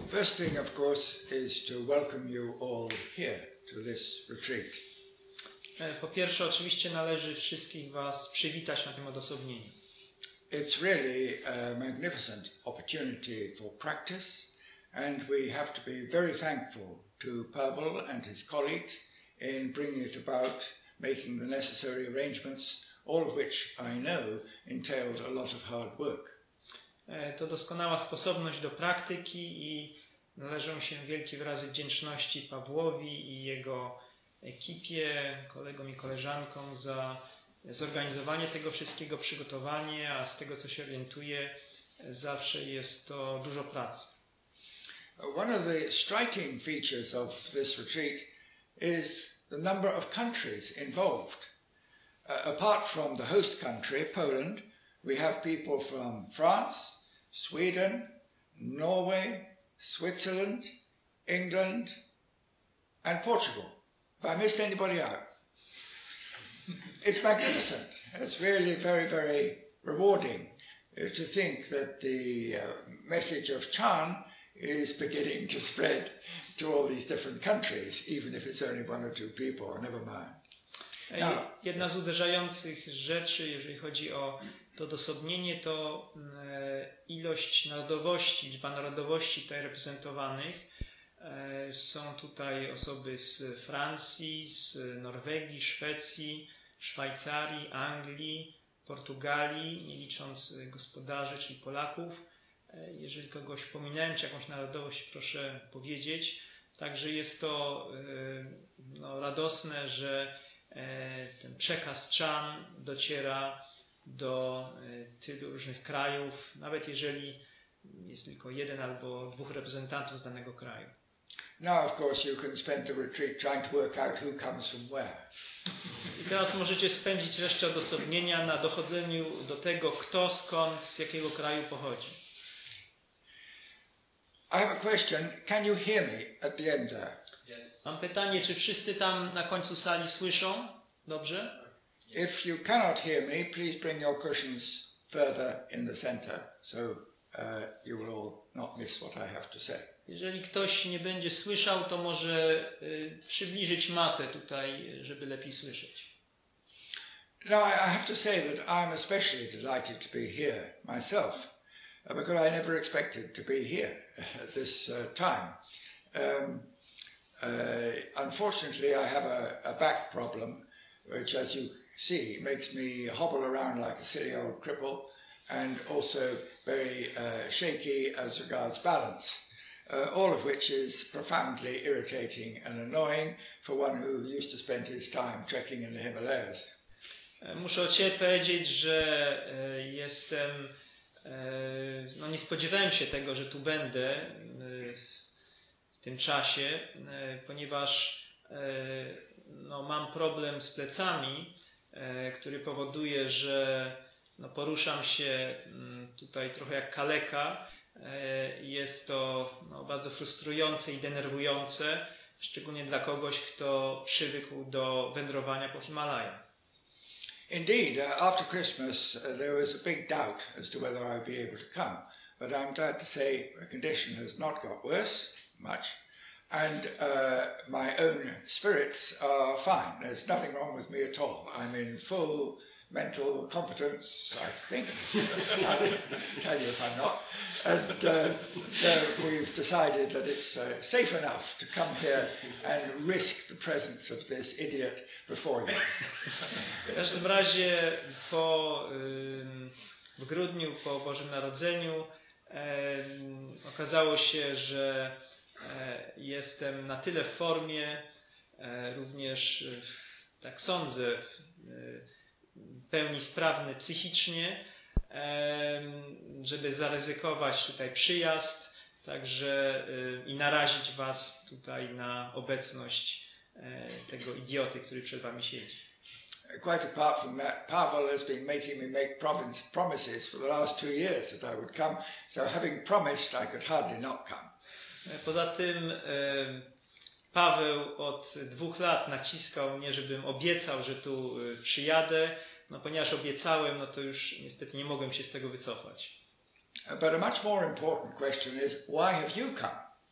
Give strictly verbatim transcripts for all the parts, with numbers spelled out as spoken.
First thing, of course, is to welcome you all here to this retreat. Po pierwsze, oczywiście należy wszystkich was przywitać na tym odosobnieniu. It's really a magnificent opportunity for practice, and we have to be very thankful to Pavel and his colleagues in bringing it about, making the necessary arrangements, all of which I know entailed a lot of hard work. To doskonała sposobność do praktyki i należą się wielkie wyrazy wdzięczności Pawłowi i jego ekipie, kolegom i koleżankom za zorganizowanie tego wszystkiego, przygotowanie, a z tego co się orientuję, zawsze jest to dużo pracy. One of the striking features of this retreat is the number of countries involved. Uh, apart from the host country, Poland, we have people from France, Sweden, Norway, Switzerland, England, and Portugal. Have I missed anybody out? It's magnificent. It's really very, very rewarding uh, to think that the uh, message of Chan is beginning to spread to all these different countries, even if it's only one or two people, never mind. Now, jedna z uderzających rzeczy, jeżeli chodzi o to odosobnienie, to ilość narodowości, liczba narodowości tutaj reprezentowanych. Są tutaj osoby z Francji, z Norwegii, Szwecji, Szwajcarii, Anglii, Portugalii, nie licząc gospodarzy, czyli Polaków. Jeżeli kogoś pominąłem, czy jakąś narodowość, proszę powiedzieć. Także jest to no, radosne, że ten przekaz Chan dociera do tylu różnych krajów, nawet jeżeli jest tylko jeden albo dwóch reprezentantów z danego kraju. Now, of course, you can spend the retreat trying to work out who comes from where. I teraz możecie spędzić resztę odosobnienia na dochodzeniu do tego, kto skąd, z jakiego kraju pochodzi. I have a question. Can you hear me at the end there? Yes. Mam pytanie, czy wszyscy tam na końcu sali słyszą? Dobrze? If you cannot hear me, please bring your cushions further in the center, so uh, you will all not miss what I have to say. Jeżeli ktoś nie będzie słyszał, to może y, przybliżyć matę tutaj, żeby lepiej słyszeć. Now, I have to say that I'm especially delighted to be here myself, uh, because I never expected to be here at this uh, time. Um, uh, unfortunately, I have a, a back problem, which, as you see, makes me hobble around like a silly old cripple, and also very uh, shaky as regards balance. Uh, all of which is profoundly irritating and annoying for one who used to spend his time trekking in the Himalayas. Muszę od siebie powiedzieć, że e, jestem, e, no nie spodziewałem się tego, że tu będę e, w tym czasie, e, ponieważ e, no, mam problem z plecami, e, który powoduje, że no, poruszam się m, tutaj trochę jak kaleka. Jest to no, bardzo frustrujące i denerwujące, szczególnie dla kogoś, kto przywykł do wędrowania po Himalajach. Indeed, uh, after Christmas uh, there was a big doubt as to whether I'd be able to come, but I'm glad to say the condition has not got worse much, and uh, my own spirits are fine. There's nothing wrong with me at all. I'm in full mental competence, I think. I'll tell you if I'm not. And uh, so we've decided that it's uh, safe enough to come here and risk the presence of this idiot before you. W każdym razie po, w grudniu, po Bożym Narodzeniu okazało się, że jestem na tyle w formie, również tak sądzę, w pełni sprawny psychicznie, żeby zaryzykować tutaj przyjazd, także i narazić was tutaj na obecność tego idioty, który przed wami siedzi. Quite apart from that, Pavel has been making me make promises for the last two years that I would come, so having promised I could hardly not come. Poza tym Paweł od dwóch lat naciskał mnie, żebym obiecał, że tu przyjadę. No ponieważ obiecałem, no to już niestety nie mogłem się z tego wycofać. But a much more important question is, why have you come?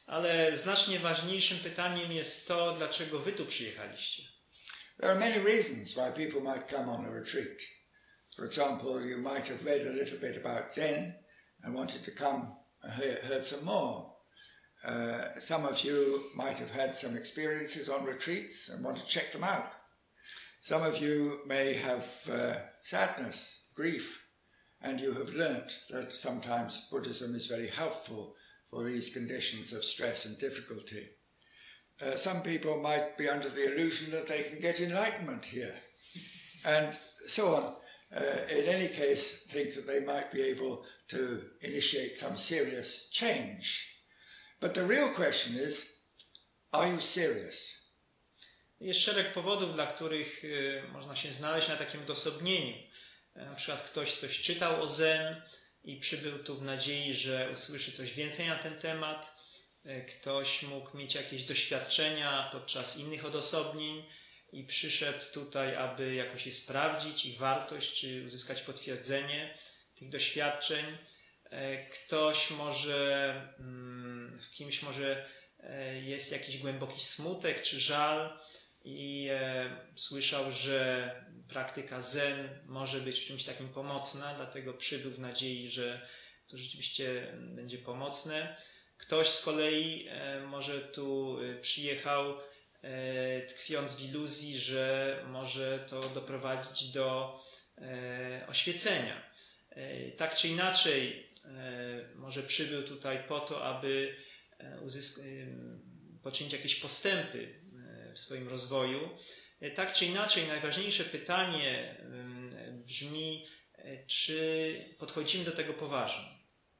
Ale znacznie ważniejszym pytaniem jest to, dlaczego wy tu przyjechaliście. There are many reasons why people might come on a retreat. For example, you might have read a little bit about Zen and wanted to come and hear, heard some more. Uh, some of you might have had some experiences on retreats and want to check them out. Some of you may have uh, sadness, grief, and you have learnt that sometimes Buddhism is very helpful for these conditions of stress and difficulty. Uh, some people might be under the illusion that they can get enlightenment here, and so on. Uh, in any case, think that they might be able to initiate some serious change. But the real question is, are you serious? Jest szereg powodów, dla których y, można się znaleźć na takim odosobnieniu. Na przykład ktoś coś czytał o Zen i przybył tu w nadziei, że usłyszy coś więcej na ten temat. Ktoś mógł mieć jakieś doświadczenia podczas innych odosobnień i przyszedł tutaj, aby jakoś je sprawdzić, ich wartość, czy uzyskać potwierdzenie tych doświadczeń. Ktoś może, w kimś może jest jakiś głęboki smutek czy żal i słyszał, że praktyka Zen może być w czymś takim pomocna, dlatego przybył w nadziei, że to rzeczywiście będzie pomocne. Ktoś z kolei może tu przyjechał tkwiąc w iluzji, że może to doprowadzić do oświecenia. Tak czy inaczej, może przybył tutaj po to, aby uzysk- poczynić jakieś postępy w swoim rozwoju. Tak czy inaczej, najważniejsze pytanie brzmi, czy podchodzimy do tego poważnie.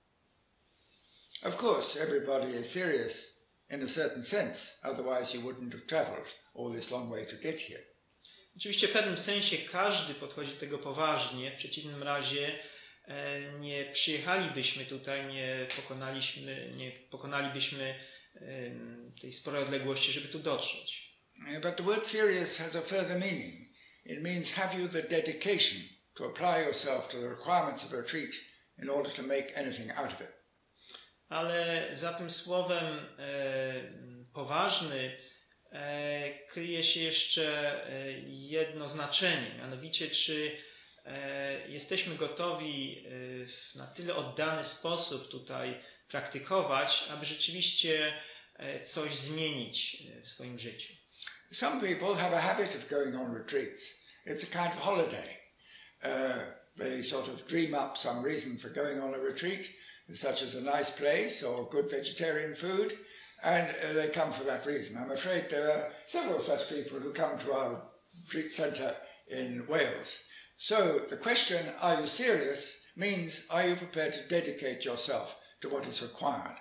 Of course, everybody is serious in a certain sense, otherwise you wouldn't have travelled all this long way to get here. Oczywiście w pewnym sensie każdy podchodzi do tego poważnie, w przeciwnym razie nie przyjechalibyśmy tutaj, nie pokonaliśmy, nie pokonalibyśmy tej sporej odległości, żeby tu dotrzeć. But the word serious has a further meaning. It means have you the dedication to apply yourself to the requirements of a retreat in order to make anything out of it. Ale za tym słowem e, poważny e, kryje się jeszcze e, jedno znaczenie, mianowicie czy e, jesteśmy gotowi e, w na tyle oddany sposób tutaj praktykować, aby rzeczywiście e, coś zmienić w swoim życiu. Some people have a habit of going on retreats. It's a kind of holiday. Uh, they sort of dream up some reason for going on a retreat, such as a nice place or good vegetarian food, and uh, they come for that reason. I'm afraid there are several such people who come to our retreat centre in Wales. So the question, are you serious, means are you prepared to dedicate yourself to what is required?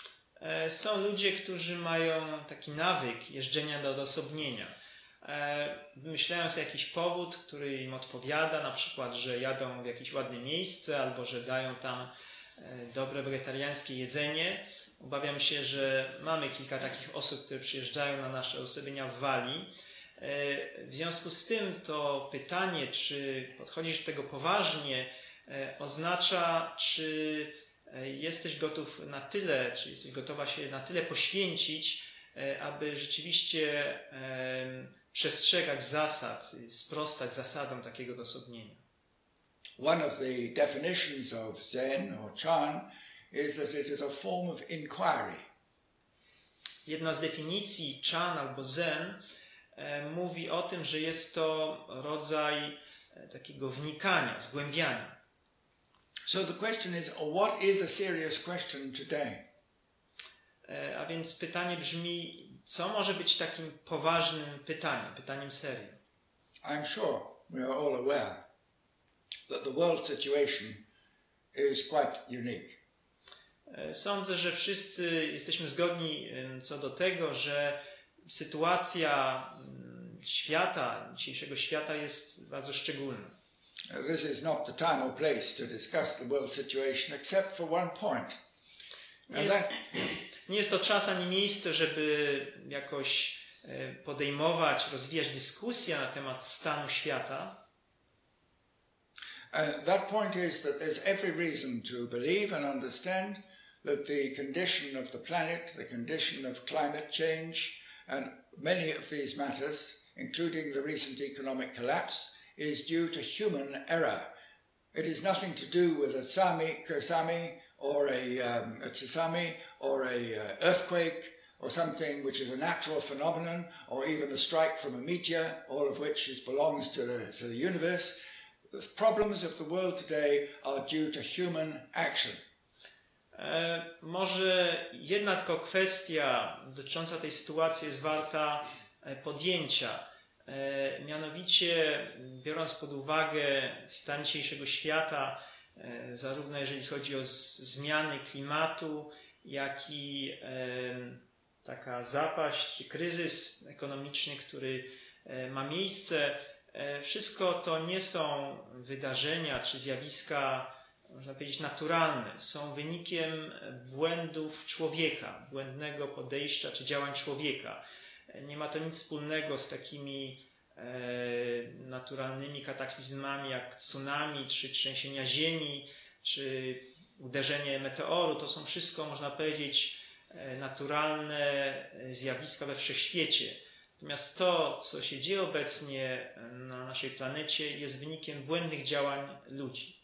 Są ludzie, którzy mają taki nawyk jeżdżenia do odosobnienia. Wymyślają sobie jakiś powód, który im odpowiada, na przykład, że jadą w jakieś ładne miejsce albo że dają tam dobre wegetariańskie jedzenie. Obawiam się, że mamy kilka takich osób, które przyjeżdżają na nasze odosobienia w Walii. W związku z tym to pytanie, czy podchodzisz do tego poważnie, oznacza, czy jesteś gotów na tyle, czy jesteś gotowa się na tyle poświęcić, aby rzeczywiście przestrzegać zasad, sprostać zasadom takiego odosobnienia. One of the definitions of Zen or Chan is that it is a form of inquiry. Jedna z definicji Chan albo Zen e, mówi o tym, że jest to rodzaj e, takiego wnikania, zgłębiania. So the question is, what is a serious question today? E, a więc pytanie brzmi, co może być takim poważnym pytaniem, pytaniem serio? I'm sure we are all aware that the world situation is quite unique. Sądzę, że wszyscy jesteśmy zgodni co do tego, że sytuacja świata, dzisiejszego świata jest bardzo szczególna. This is not the time or place to discuss the world situation except for one point. Nie jest, nie jest to czas ani miejsce, żeby jakoś podejmować, rozwijać dyskusję na temat stanu świata. And that point is that there's every reason to believe and understand that the condition of the planet, the condition of climate change, and many of these matters, including the recent economic collapse, is due to human error. It is nothing to do with a tsunami, tsunami or a, um, a tsunami or a uh, earthquake or something which is a natural phenomenon, or even a strike from a meteor, all of which is, belongs to the, to the universe. The problems of the world today are due to human action. E, może jedna tylko kwestia dotycząca tej sytuacji jest warta podjęcia. E, mianowicie, biorąc pod uwagę stan dzisiejszego świata, e, zarówno jeżeli chodzi o z, zmiany klimatu, jak i e, taka zapaść, kryzys ekonomiczny, który e, ma miejsce, e, wszystko to nie są wydarzenia czy zjawiska, można powiedzieć, naturalne. Są wynikiem błędów człowieka, błędnego podejścia czy działań człowieka. Nie ma to nic wspólnego z takimi e, naturalnymi kataklizmami jak tsunami, czy trzęsienia ziemi, czy uderzenie meteoru. To są wszystko, można powiedzieć, e, naturalne zjawiska we wszechświecie. Natomiast to, co się dzieje obecnie na naszej planecie, jest wynikiem błędnych działań ludzi.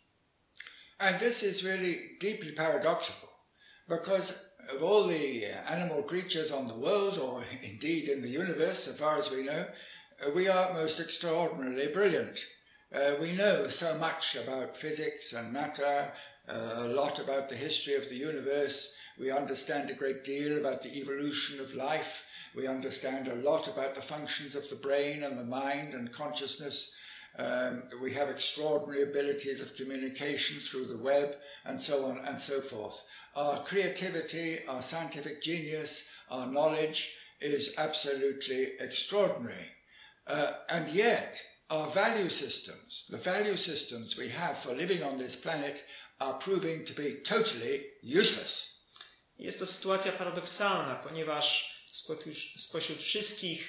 And this is really deeply paradoxical, because of all the animal creatures on the world, or indeed in the universe, so far as we know, we are most extraordinarily brilliant. Uh, we know so much about physics and matter, uh, a lot about the history of the universe. We understand a great deal about the evolution of life. We understand a lot about the functions of the brain and the mind and consciousness. Um, we have extraordinary abilities of communication through the web, and so on and so forth. Our creativity, our scientific genius, our knowledge is absolutely extraordinary. Uh, and yet, our value systems, the value systems we have for living on this planet, are proving to be totally useless. Jest to sytuacja paradoksalna, ponieważ spośród wszystkich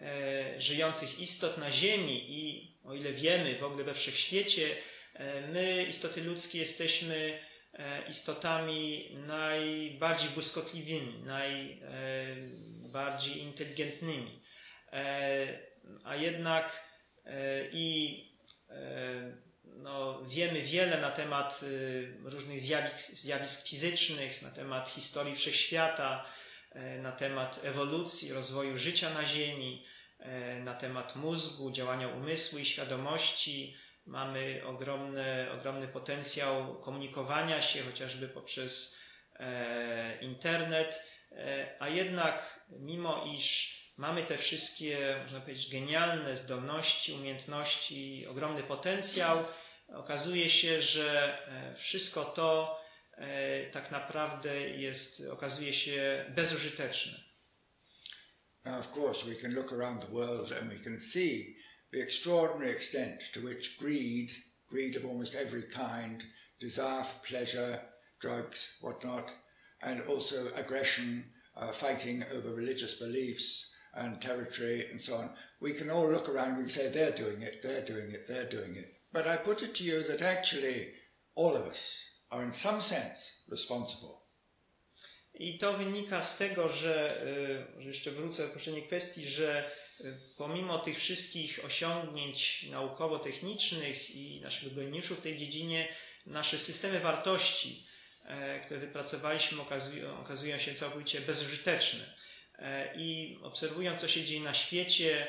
e, żyjących istot na Ziemi i o ile wiemy w ogóle we wszechświecie, e, my, istoty ludzkie, jesteśmy e, istotami najbardziej błyskotliwymi, najbardziej inteligentnymi. E, a jednak e, i e, no, wiemy wiele na temat e, różnych zjawisk, zjawisk fizycznych, na temat historii wszechświata, e, na temat ewolucji, rozwoju życia na Ziemi, e, na temat mózgu, działania umysłu i świadomości. Mamy ogromny, ogromny potencjał komunikowania się, chociażby poprzez e, internet, e, a jednak mimo iż mamy te wszystkie, można powiedzieć, genialne zdolności, umiejętności, ogromny potencjał, okazuje się, że wszystko to tak naprawdę jest, okazuje się bezużyteczne. Now, of course, we can look around the world and we can see the extraordinary extent to which greed, greed of almost every kind, desire for pleasure, drugs, whatnot, and also aggression, uh, fighting over religious beliefs, and territory and so on. We can all look around and we say, they're doing it, they're doing it, they're doing it. But I put it to you that actually all of us are in some sense responsible. I to wynika z tego, że, że jeszcze wrócę do poprzedniej kwestii, że pomimo tych wszystkich osiągnięć naukowo-technicznych i naszych geniuszów w tej dziedzinie, nasze systemy wartości, które wypracowaliśmy, okazują, okazują się całkowicie bezużyteczne. I obserwując, co się dzieje na świecie,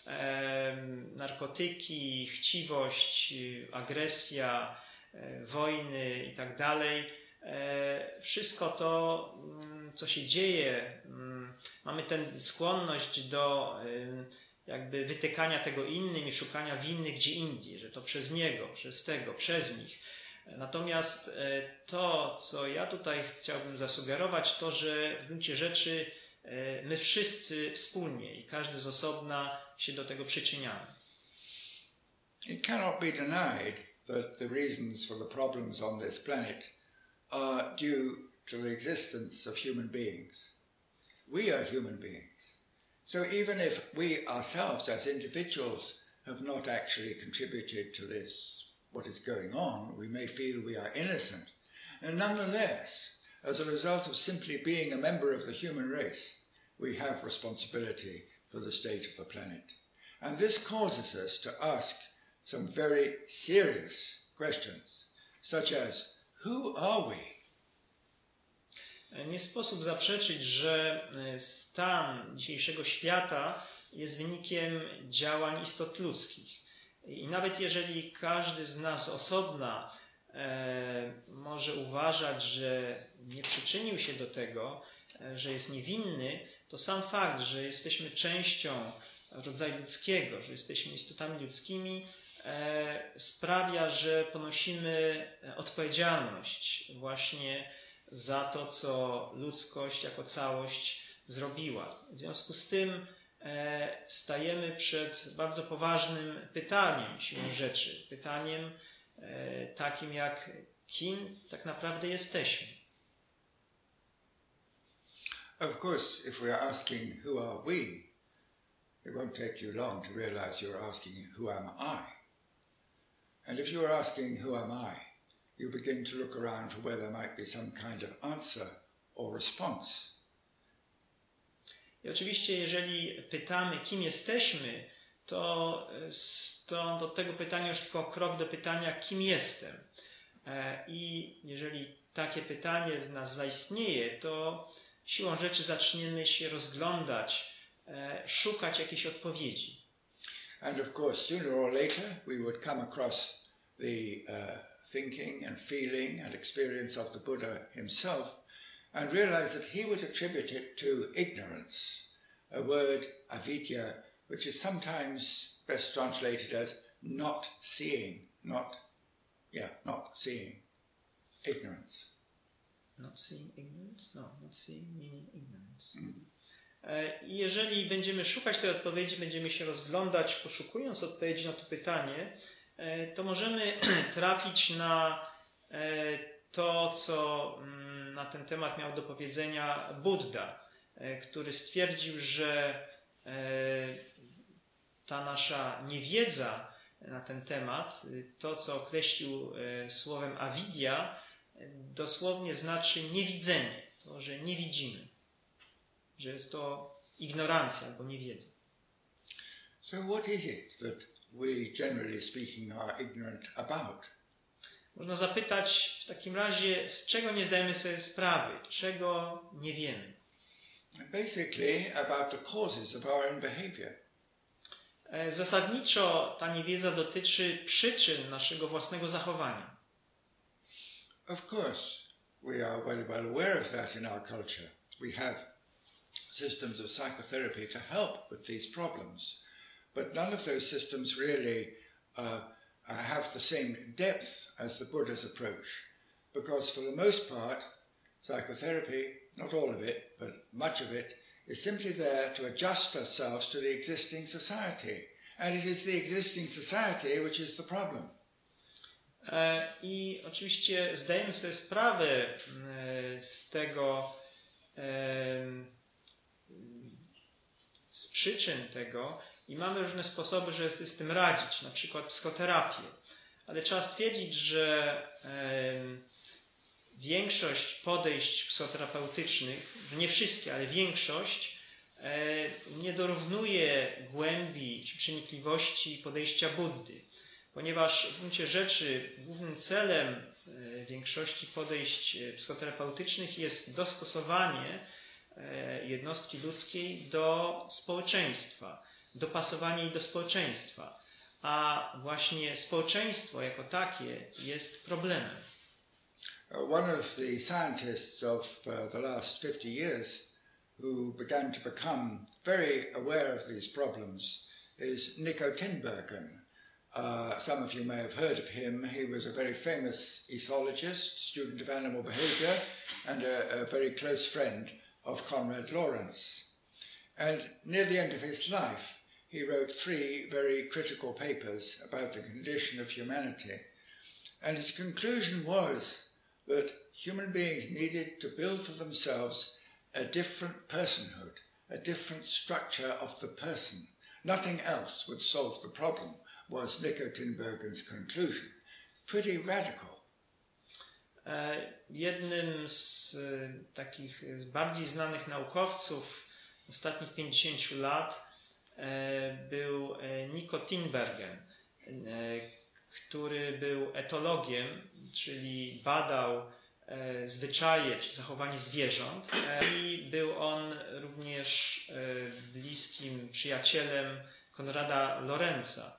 narkotyki, chciwość, agresja, wojny i tak dalej, wszystko to, co się dzieje, mamy tę skłonność do jakby wytykania tego innym i szukania winnych gdzie indziej, że to przez niego, przez tego, przez nich. Natomiast to, co ja tutaj chciałbym zasugerować, to, że w gruncie rzeczy my wszyscy wspólnie i każdy z osobna się do tego przyczyniamy. It cannot be denied that the reasons for the problems on this planet are due to the existence of human beings. We are human beings. So even if we ourselves as individuals have not actually contributed to this, what is going on, we may feel we are innocent. And nonetheless, as a result of simply being a member of the human race, we have responsibility for the state of the planet. And this causes us to ask some very serious questions, such as, who are we? Nie sposób zaprzeczyć, że stan dzisiejszego świata jest wynikiem działań istot ludzkich. I nawet jeżeli każdy z nas osobna e, może uważać, że nie przyczynił się do tego, e, że jest niewinny, to sam fakt, że jesteśmy częścią rodzaju ludzkiego, że jesteśmy istotami ludzkimi, e, sprawia, że ponosimy odpowiedzialność właśnie za to, co ludzkość jako całość zrobiła. W związku z tym e, stajemy przed bardzo poważnym pytaniem siłą rzeczy. Pytaniem e, takim jak, kim tak naprawdę jesteśmy. Of course, if we are asking, who are we, it won't take you long to realize you're asking, who am I? And if you are asking, who am I, you begin to look around for where there might be some kind of answer or response. I oczywiście, jeżeli pytamy, kim jesteśmy, to, to do tego pytania już tylko krok do pytania, kim jestem. I jeżeli takie pytanie w nas zaistnieje, to siłą rzeczy zaczniemy się rozglądać, szukać jakiejś odpowiedzi. And of course, sooner or later, we would come across the uh, thinking and feeling and experience of the Buddha himself and realize that he would attribute it to ignorance, a word, avidya, which is sometimes best translated as not seeing, not, yeah, not seeing, ignorance. Not seeing ignorance? No, not seeing meaning ignorance. Mm. Jeżeli będziemy szukać tej odpowiedzi, będziemy się rozglądać, poszukując odpowiedzi na to pytanie, to możemy trafić na to, co na ten temat miał do powiedzenia Buddha, który stwierdził, że ta nasza niewiedza na ten temat, to co określił słowem avidya, dosłownie znaczy niewidzenie, to, że nie widzimy, że jest to ignorancja albo niewiedza. So what is it that we generally speaking are ignorant about? Można zapytać w takim razie, z czego nie zdajemy sobie sprawy, czego nie wiemy. Basically about the causes of our own behavior. Zasadniczo ta niewiedza dotyczy przyczyn naszego własnego zachowania. Of course, we are well, well aware of that in our culture. We have systems of psychotherapy to help with these problems. But none of those systems really uh, have the same depth as the Buddha's approach. Because for the most part, psychotherapy, not all of it, but much of it, is simply there to adjust ourselves to the existing society. And it is the existing society which is the problem. I oczywiście zdajemy sobie sprawę z tego, z przyczyn tego i mamy różne sposoby, żeby sobie z tym radzić, na przykład psychoterapię. Ale trzeba stwierdzić, że większość podejść psychoterapeutycznych, nie wszystkie, ale większość, nie dorównuje głębi czy przenikliwości podejścia Buddy. Ponieważ w gruncie rzeczy głównym celem większości podejść psychoterapeutycznych jest dostosowanie jednostki ludzkiej do społeczeństwa, dopasowanie jej do społeczeństwa, a właśnie społeczeństwo jako takie jest problemem. One of the scientists of uh, the last fifty years who began to become very aware of these problems is Nico Tinbergen. Uh, some of you may have heard of him. He was a very famous ethologist, student of animal behavior, and a, a very close friend of Konrad Lorenz. And near the end of his life, he wrote three very critical papers about the condition of humanity. And his conclusion was that human beings needed to build for themselves a different personhood, a different structure of the person. Nothing else would solve the problem, was Nico Tinbergen's conclusion. Pretty radical. Jednym z takich bardziej znanych naukowców ostatnich pięćdziesięciu lat był Nico Tinbergen, który był etologiem, czyli badał zwyczaje czy zachowanie zwierząt i był on również bliskim przyjacielem Konrada Lorenza.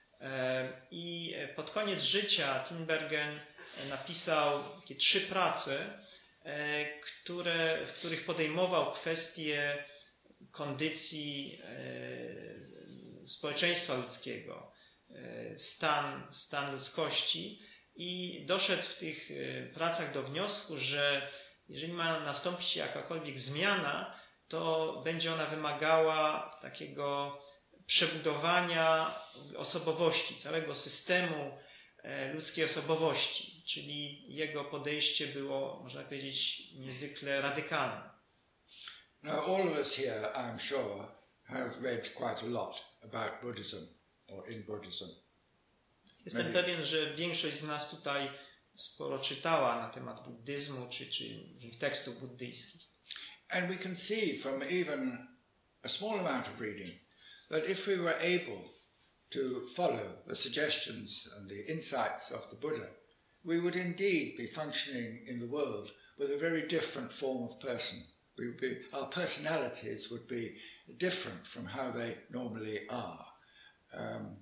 I pod koniec życia Tinbergen napisał takie trzy prace, które, w których podejmował kwestie kondycji społeczeństwa ludzkiego, stan, stan ludzkości i doszedł w tych pracach do wniosku, że jeżeli ma nastąpić jakakolwiek zmiana, to będzie ona wymagała takiego przebudowania osobowości, całego systemu ludzkiej osobowości, czyli jego podejście było, można powiedzieć, niezwykle radykalne. Now all of us here, I'm sure, have read quite a lot about Buddhism or in Buddhism. Jestem Maybe. pewien, że większość z nas tutaj sporo czytała na temat buddyzmu czy, czy tekstów buddyjskich. And we can see from even a small amount of reading that if we were able to follow the suggestions and the insights of the Buddha, we would indeed be functioning in the world with a very different form of person. We would be, our personalities would be different from how they normally are. Um,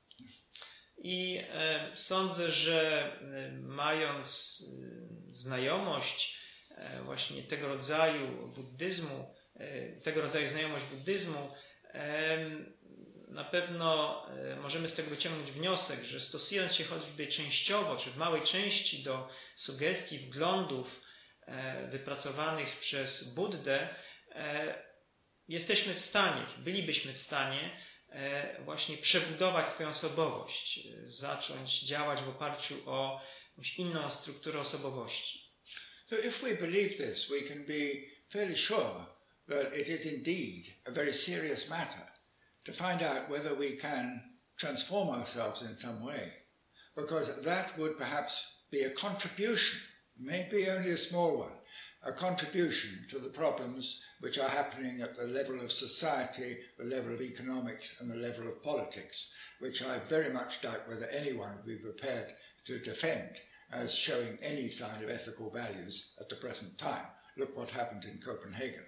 I e, sądzę, że e, mając e, znajomość e, właśnie tego rodzaju buddyzmu, e, tego rodzaju znajomość buddyzmu, e, na pewno e, możemy z tego wyciągnąć wniosek, że stosując się choćby częściowo, czy w małej części do sugestii, wglądów e, wypracowanych przez Buddę, e, jesteśmy w stanie, bylibyśmy w stanie właśnie przebudować swoją osobowość, zacząć działać w oparciu o jakąś inną strukturę osobowości. So if we believe this, we can be fairly sure that it is indeed a very serious matter to find out whether we can transform ourselves in some way, because that would perhaps be a contribution, maybe only a small one, a contribution to the problems which are happening at the level of society, the level of economics and the level of politics, which I very much doubt whether anyone would be prepared to defend as showing any sign of ethical values at the present time. Look what happened in Copenhagen.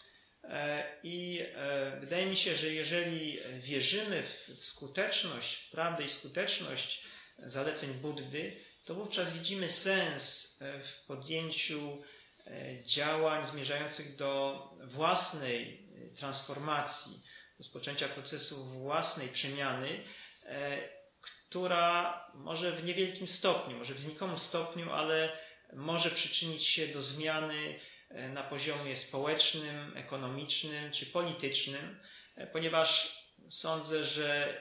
I wydaje mi się, że jeżeli wierzymy w skuteczność, w prawdę i skuteczność zaleceń Buddy, to wówczas widzimy sens w podjęciu działań zmierzających do własnej transformacji, rozpoczęcia procesu własnej przemiany, która może w niewielkim stopniu, może w znikomym stopniu, ale może przyczynić się do zmiany na poziomie społecznym, ekonomicznym czy politycznym, ponieważ sądzę, że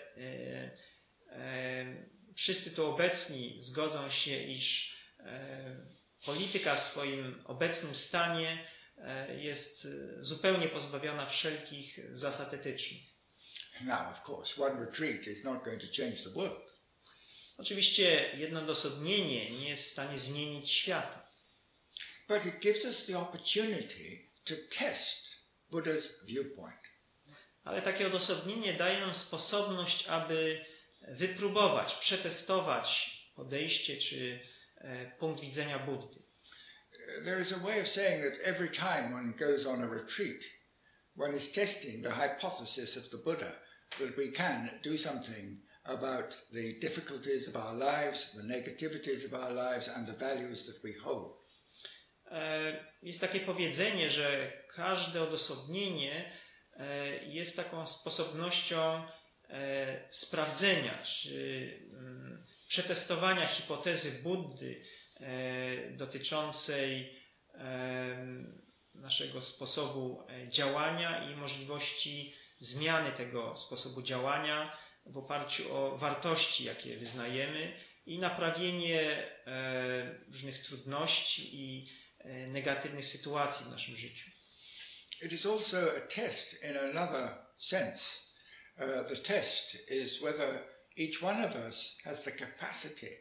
wszyscy tu obecni zgodzą się, iż polityka w swoim obecnym stanie jest zupełnie pozbawiona wszelkich zasad etycznych. Now, of course, one retreat is not going to change the world. Oczywiście jedno odosobnienie nie jest w stanie zmienić świata. But it gives us the opportunity to test Buddha's viewpoint. Ale takie odosobnienie daje nam sposobność, aby wypróbować, przetestować podejście czy punkt widzenia Buddy. There is a way of saying that every time one goes on a retreat, one is testing the hypothesis of the Buddha that we can do something about the difficulties of our lives, the negativities of our lives and the values that we hold. Jest takie powiedzenie, że każde odosobnienie jest taką sposobnością sprawdzenia czy przetestowania hipotezy Buddy dotyczącej naszego sposobu działania i możliwości zmiany tego sposobu działania w oparciu o wartości, jakie wyznajemy, i naprawienie różnych trudności i negatywnych sytuacji w naszym życiu. It is also a test in another sense. Uh, the test is whether each one of us has the capacity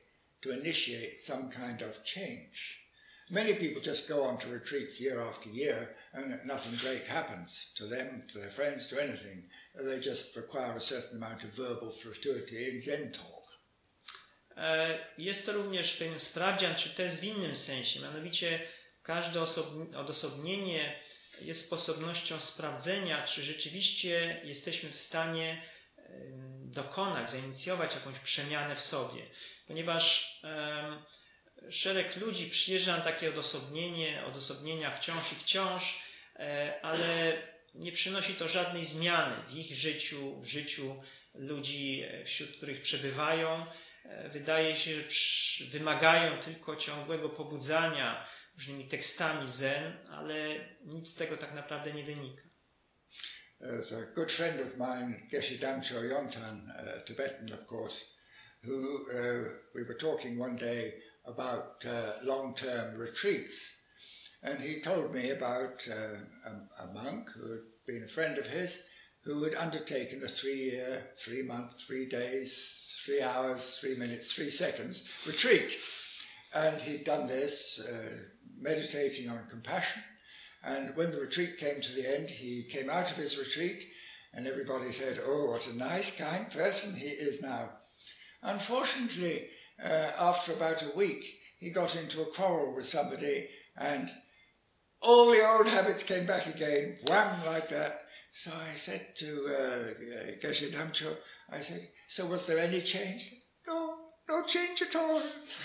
to initiate some kind of change. Many people just go on to retreats year after year and nothing great happens to them, to their friends, to anything. They just require a certain amount of verbal fortuity in Zen talk. Jest to również pewien sprawdzian, czy test w innym sensie, mianowicie każde odosobnienie jest sposobnością sprawdzenia, czy rzeczywiście jesteśmy w stanie dokonać, zainicjować jakąś przemianę w sobie. Ponieważ um, szereg ludzi przyjeżdża na takie odosobnienie, odosobnienia wciąż i wciąż, e, ale nie przynosi to żadnej zmiany w ich życiu, w życiu ludzi, wśród których przebywają. E, wydaje się, że wymagają tylko ciągłego pobudzania różnymi tekstami zen, ale nic z tego tak naprawdę nie wynika. There's a good friend of mine, Geshe Damcho Yontan, a Tibetan of course, who uh, we were talking one day about uh, long-term retreats. And he told me about uh, a, a monk who had been a friend of his, who had undertaken a three-year, three-month, three days, three hours, three minutes, three seconds retreat. And he'd done this, uh, meditating on compassion. And when the retreat came to the end, he came out of his retreat and everybody said, oh, what a nice, kind person he is now. Unfortunately, uh, after about a week, he got into a quarrel with somebody and all the old habits came back again, wham, like that. So I said to uh, Geshe Damcho, I said, so was there any change? No, no change at all.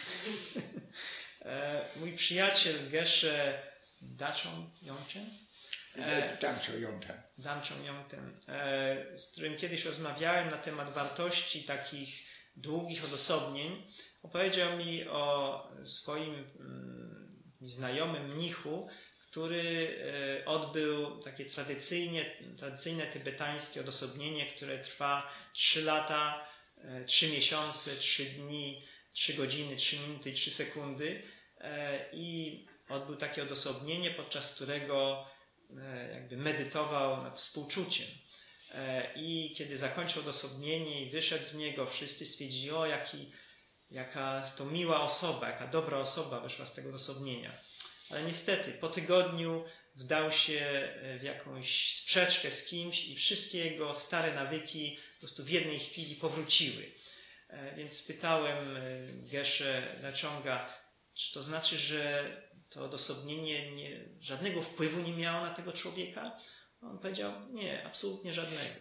Mój przyjaciel Geshe Damcho Yonten, Damcho Yonten, Damcho Yonten, z którym kiedyś rozmawiałem na temat wartości takich długich odosobnień, opowiedział mi o swoim mm, znajomym mnichu, który e, odbył takie tradycyjnie, tradycyjne tybetańskie odosobnienie, które trwa trzy lata, e, trzy miesiące, trzy dni, trzy godziny, trzy minuty i trzy sekundy. E, I odbył takie odosobnienie, podczas którego e, jakby medytował nad współczuciem. E, I kiedy zakończył odosobnienie i wyszedł z niego, wszyscy stwierdzili, o jaki, jaka to miła osoba, jaka dobra osoba wyszła z tego odosobnienia. Ale niestety po tygodniu wdał się w jakąś sprzeczkę z kimś i wszystkie jego stare nawyki po prostu w jednej chwili powróciły. Więc spytałem Geshe Lechonga, czy to znaczy, że to odosobnienie nie, żadnego wpływu nie miało na tego człowieka? On powiedział, nie, absolutnie żadnego.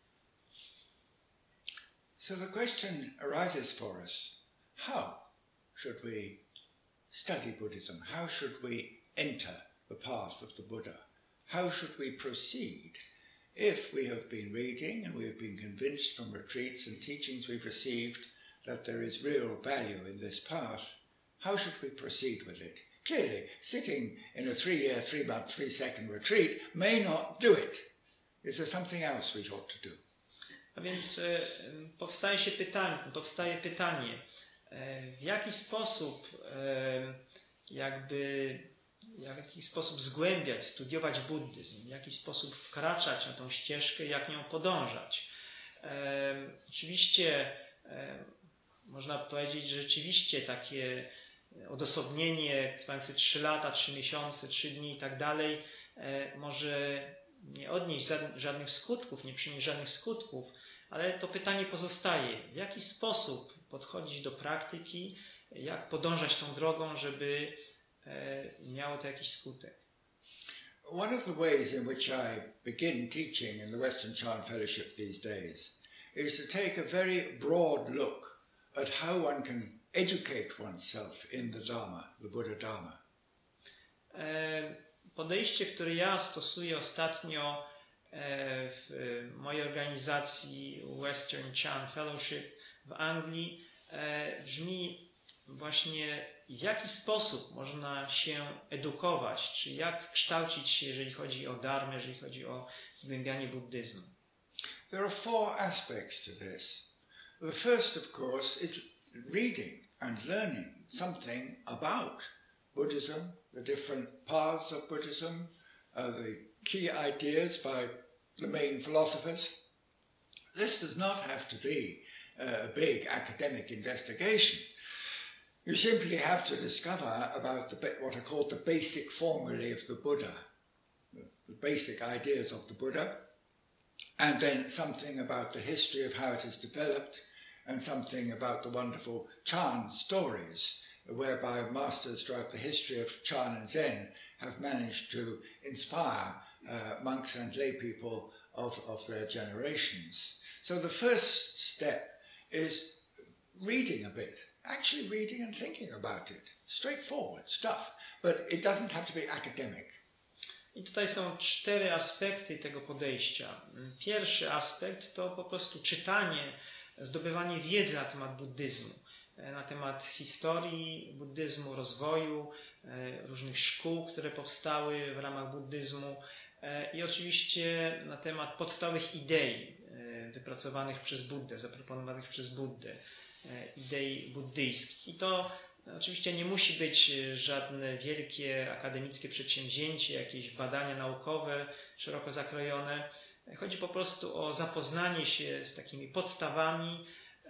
So the question arises for us, how should we study Buddhism? How should we enter the path of the Buddha? How should we proceed if we have been reading and we have been convinced from retreats and teachings we've received that there is real value in this path? How should we proceed with it? Clearly, sitting in a three-year, three-month, three-second retreat may not do it. Is there something else we ought to do? A więc e, powstaje się pytanie, powstaje pytanie, w jaki sposób jakby w jaki sposób zgłębiać, studiować buddyzm, w jaki sposób wkraczać na tą ścieżkę, jak nią podążać. Oczywiście można powiedzieć, że rzeczywiście takie odosobnienie trwające trzy lata, trzy miesiące, trzy dni i tak dalej może nie odnieść żadnych skutków, nie przynieść żadnych skutków, ale to pytanie pozostaje, w jaki sposób podchodzić do praktyki, jak podążać tą drogą, żeby e, miało to jakiś skutek. One of the ways in which I begin teaching in the Western Chan Fellowship these days is to take a very broad look at how one can educate oneself in the Dharma, the Buddha Dharma. E, podejście, które ja stosuję ostatnio e, w mojej organizacji Western Chan Fellowship w Anglii, e, brzmi właśnie, w jaki sposób można się edukować, czy jak kształcić się, jeżeli chodzi o dharmę, jeżeli chodzi o zgłębianie buddyzmu. There are four aspects to this. The first, of course, is reading and learning something about Buddhism, the different paths of Buddhism, uh, the key ideas by the main philosophers. This does not have to be uh, a big academic investigation. You simply have to discover about the, what are called the basic formulae of the Buddha, the basic ideas of the Buddha, and then something about the history of how it has developed, and something about the wonderful Chan stories, whereby masters throughout the history of Chan and Zen have managed to inspire uh, monks and lay people of, of their generations. So the first step is reading a bit, actually reading and thinking about it. Straightforward stuff, but it doesn't have to be academic. I tutaj są cztery aspekty tego podejścia. Pierwszy aspekt to po prostu czytanie, zdobywanie wiedzy na temat buddyzmu, na temat historii buddyzmu, rozwoju, różnych szkół, które powstały w ramach buddyzmu i oczywiście na temat podstawowych idei wypracowanych przez Buddę, zaproponowanych przez Buddę, idei buddyjskich. I to oczywiście nie musi być żadne wielkie akademickie przedsięwzięcie, jakieś badania naukowe szeroko zakrojone. Chodzi po prostu o zapoznanie się z takimi podstawami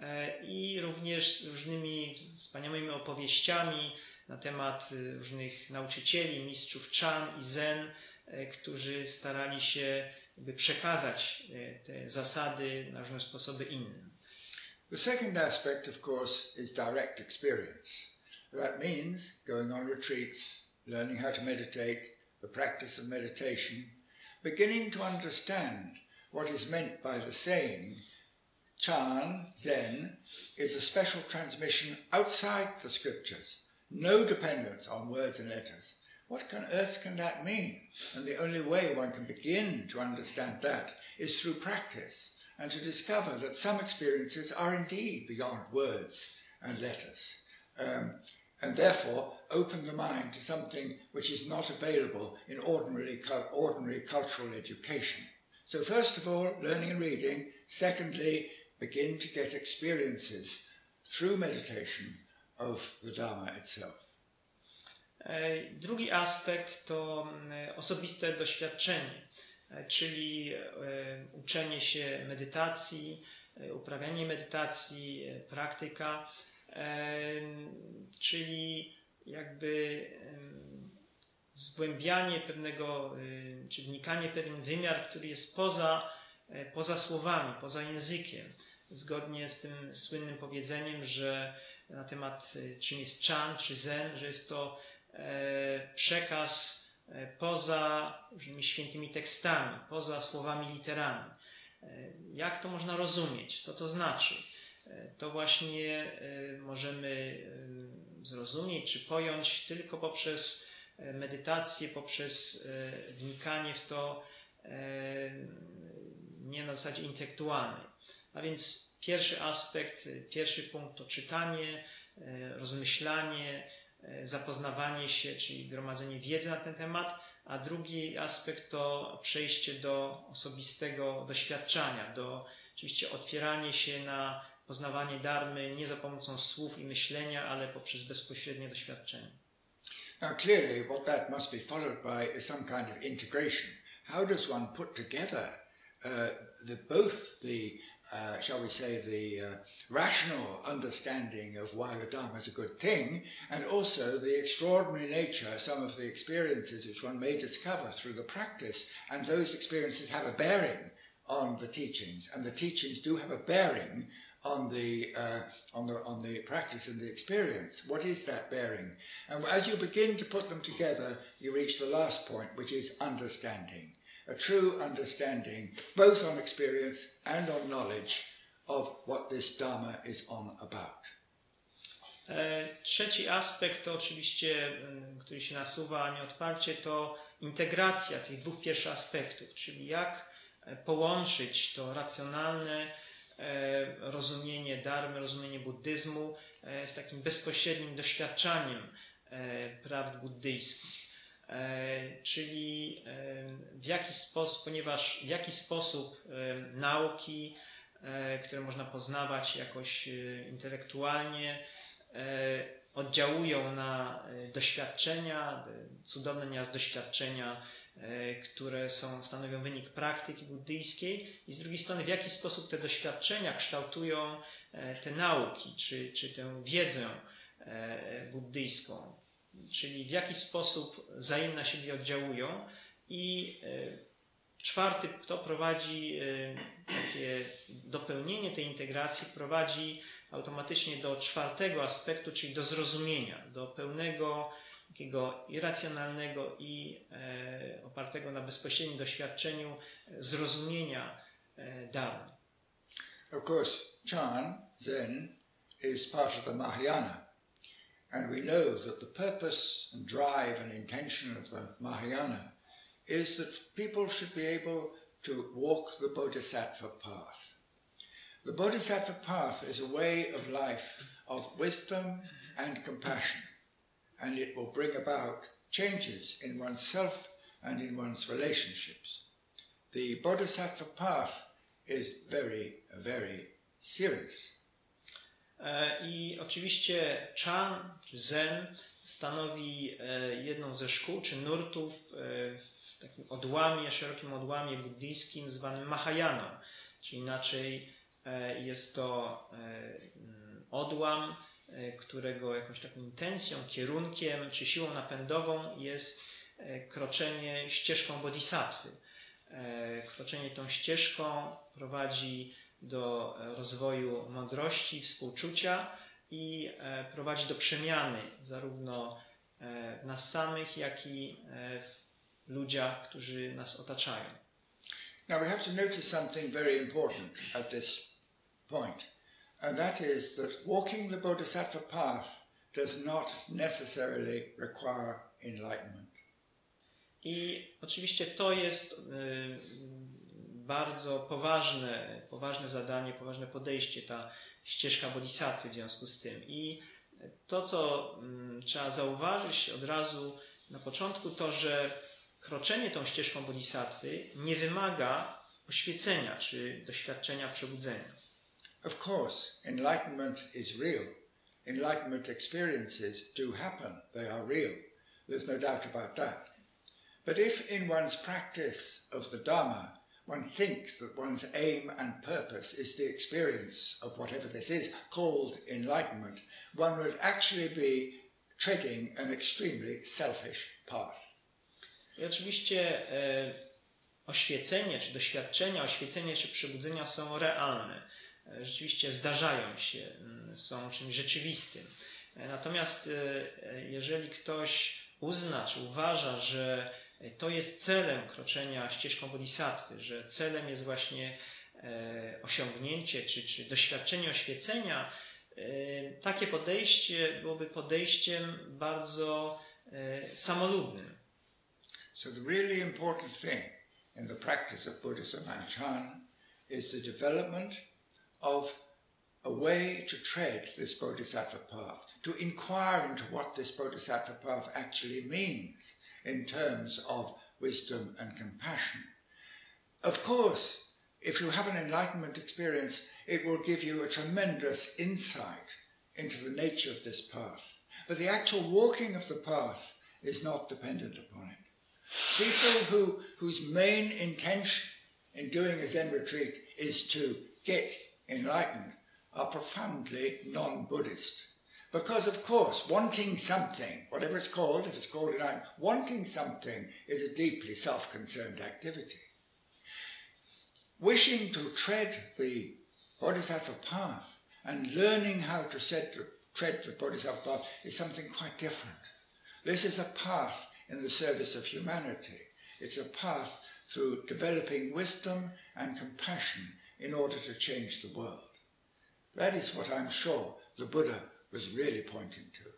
i również z różnymi wspaniałymi opowieściami na temat różnych nauczycieli, mistrzów Chan i Zen, którzy starali się jakby przekazać te zasady na różne sposoby innym. The second aspect, of course, is direct experience. That means going on retreats, learning how to meditate, the practice of meditation, beginning to understand what is meant by the saying, Chan, Zen, is a special transmission outside the scriptures, no dependence on words and letters. What on earth can that mean? And the only way one can begin to understand that is through practice, and to discover that some experiences are indeed beyond words and letters, um, and therefore open the mind to something which is not available in ordinary, ordinary cultural education. So first of all, learning and reading. Secondly, begin to get experiences through meditation of the Dharma itself. Drugi aspekt to osobiste doświadczenie, czyli uczenie się medytacji, uprawianie medytacji, praktyka, czyli jakby zgłębianie pewnego, czy wnikanie w pewien wymiar, który jest poza, poza słowami, poza językiem. Zgodnie z tym słynnym powiedzeniem, że na temat czym jest Chan czy Zen, że jest to przekaz poza różnymi świętymi tekstami, poza słowami, literami. Jak to można rozumieć? Co to znaczy? To właśnie możemy zrozumieć czy pojąć tylko poprzez medytację, poprzez wnikanie w to nie na zasadzie intelektualnej. A więc pierwszy aspekt, pierwszy punkt to czytanie, rozmyślanie, zapoznawanie się, czyli gromadzenie wiedzy na ten temat, a drugi aspekt to przejście do osobistego doświadczenia, do oczywiście otwieranie się na poznawanie dharmy nie za pomocą słów i myślenia, ale poprzez bezpośrednie doświadczenie. Now clearly what that must be followed by is some kind of integration. How does one put together uh, the, both the, uh, shall we say, the uh, rational understanding of why the Dharma is a good thing, and also the extraordinary nature, some of the experiences which one may discover through the practice, and those experiences have a bearing on the teachings, and the teachings do have a bearing on the uh, on the on the practice and the experience. What is that bearing? And as you begin to put them together, you reach the last point, which is understanding. A true understanding, both on experience and on knowledge, of what this Dharma is on about. Trzeci aspekt to oczywiście, który się nasuwa nieodparcie, to integracja tych dwóch pierwszych aspektów, czyli jak połączyć to racjonalne rozumienie dharmy, rozumienie buddyzmu z takim bezpośrednim doświadczaniem prawd buddyjskich. Czyli w jaki sposób, ponieważ w jaki sposób nauki, które można poznawać jakoś intelektualnie, oddziałują na doświadczenia, cudowne nieraz doświadczenia, które są, stanowią wynik praktyki buddyjskiej, i z drugiej strony w jaki sposób te doświadczenia kształtują te nauki, czy, czy tę wiedzę, buddyjską, czyli w jaki sposób wzajemnie na siebie oddziałują. I czwarty to prowadzi takie dopełnienie tej integracji, prowadzi automatycznie do czwartego aspektu, czyli do zrozumienia, do pełnego, takiego irracjonalnego i e, opartego na bezpośrednim doświadczeniu zrozumienia e, dharmy. Of course, Chan, Zen, is part of the Mahayana. And we know that the purpose and drive and intention of the Mahayana is that people should be able to walk the Bodhisattva path. The Bodhisattva path is a way of life of wisdom and compassion, and it will bring about changes in oneself and in one's relationships. The Bodhisattva path is very, very serious. I oczywiście Chan, czy Zen, stanowi jedną ze szkół, czy nurtów w takim odłamie, szerokim odłamie buddyjskim zwanym Mahajaną, czy inaczej jest to odłam, którego jakąś taką intencją, kierunkiem czy siłą napędową jest kroczenie ścieżką bodhisattwy. Kroczenie tą ścieżką prowadzi do rozwoju mądrości, współczucia i prowadzi do przemiany zarówno w nas samych, jak i w ludziach, którzy nas otaczają. Now we have to notice something very important at this point, and that is that walking the Bodhisattva path does not necessarily require enlightenment. I oczywiście to jest y, bardzo poważne, poważne zadanie, poważne podejście, ta ścieżka bodhisattwy w związku z tym. I to, co y, trzeba zauważyć od razu na początku, to, że kroczenie tą ścieżką bodhisattwy nie wymaga oświecenia czy doświadczenia przebudzenia. Of course, enlightenment is real. Enlightenment experiences do happen. They are real. There's no doubt about that. But if in one's practice of the Dharma, one thinks that one's aim and purpose is the experience of whatever this is, called enlightenment, one would actually be treading an extremely selfish path. I oczywiście e, oświecenie, czy doświadczenia, oświecenie czy przebudzenia są realne. E, rzeczywiście zdarzają się, są czymś rzeczywistym. E, natomiast e, jeżeli ktoś uzna, czy uważa, że to jest celem kroczenia ścieżką bodhisattwy, że celem jest właśnie e, osiągnięcie, czy, czy doświadczenie oświecenia, e, takie podejście byłoby podejściem bardzo e, samolubnym. So the really important thing in the practice of Buddhism and Chan is the development of a way to tread this bodhisattva path, to inquire into what this bodhisattva path actually means in terms of wisdom and compassion. Of course, if you have an enlightenment experience, it will give you a tremendous insight into the nature of this path. But the actual walking of the path is not dependent upon it. People who, whose main intention in doing a Zen retreat is to get enlightened are profoundly non-Buddhist. Because, of course, wanting something, whatever it's called, if it's called enlightenment, wanting something is a deeply self-concerned activity. Wishing to tread the Bodhisattva path and learning how to set, tread the Bodhisattva path is something quite different. This is a path in the service of humanity. It's a path through developing wisdom and compassion in order to change the world. That is what I'm sure the Buddha was really pointing to.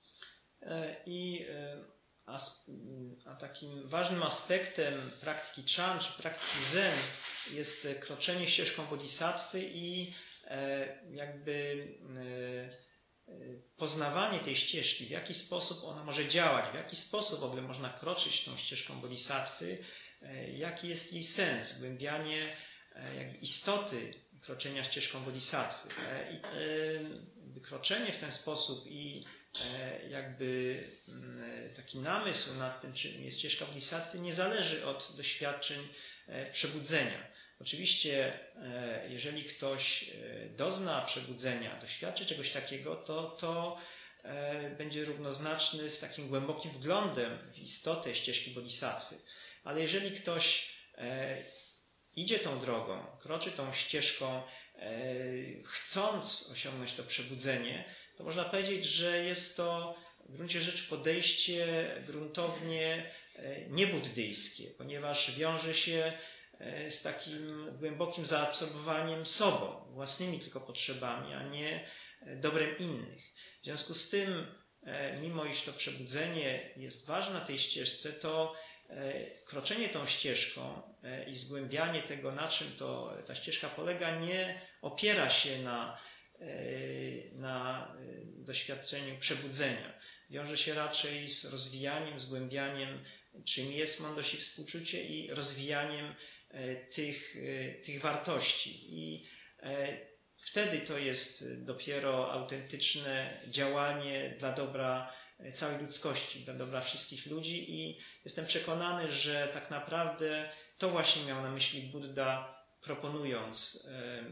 I a, a takim ważnym aspektem praktyki Chan, czy praktyki Zen jest kroczenie ścieżką bodhisattwy i jakby poznawanie tej ścieżki, w jaki sposób ona może działać, w jaki sposób w ogóle można kroczyć tą ścieżką bodhisattwy, jaki jest jej sens, zgłębianie jakby istoty kroczenia ścieżką bodhisattwy. I kroczenie w ten sposób i jakby taki namysł nad tym, czym jest ścieżka bodhisattwy, nie zależy od doświadczeń przebudzenia. Oczywiście, jeżeli ktoś dozna przebudzenia, doświadczy czegoś takiego, to, to będzie równoznaczny z takim głębokim wglądem w istotę ścieżki bodhisattwy. Ale jeżeli ktoś idzie tą drogą, kroczy tą ścieżką, chcąc osiągnąć to przebudzenie, to można powiedzieć, że jest to w gruncie rzeczy podejście gruntownie niebuddyjskie, ponieważ wiąże się z takim głębokim zaabsorbowaniem sobą, własnymi tylko potrzebami, a nie dobrem innych. W związku z tym, mimo iż to przebudzenie jest ważne na tej ścieżce, to kroczenie tą ścieżką i zgłębianie tego, na czym to, ta ścieżka polega, nie opiera się na, na doświadczeniu przebudzenia. Wiąże się raczej z rozwijaniem, zgłębianiem, czym jest mądrość i współczucie, i rozwijaniem tych, tych wartości. I wtedy to jest dopiero autentyczne działanie dla dobra całej ludzkości, dla dobra wszystkich ludzi, i jestem przekonany, że tak naprawdę to właśnie miał na myśli Buddha, proponując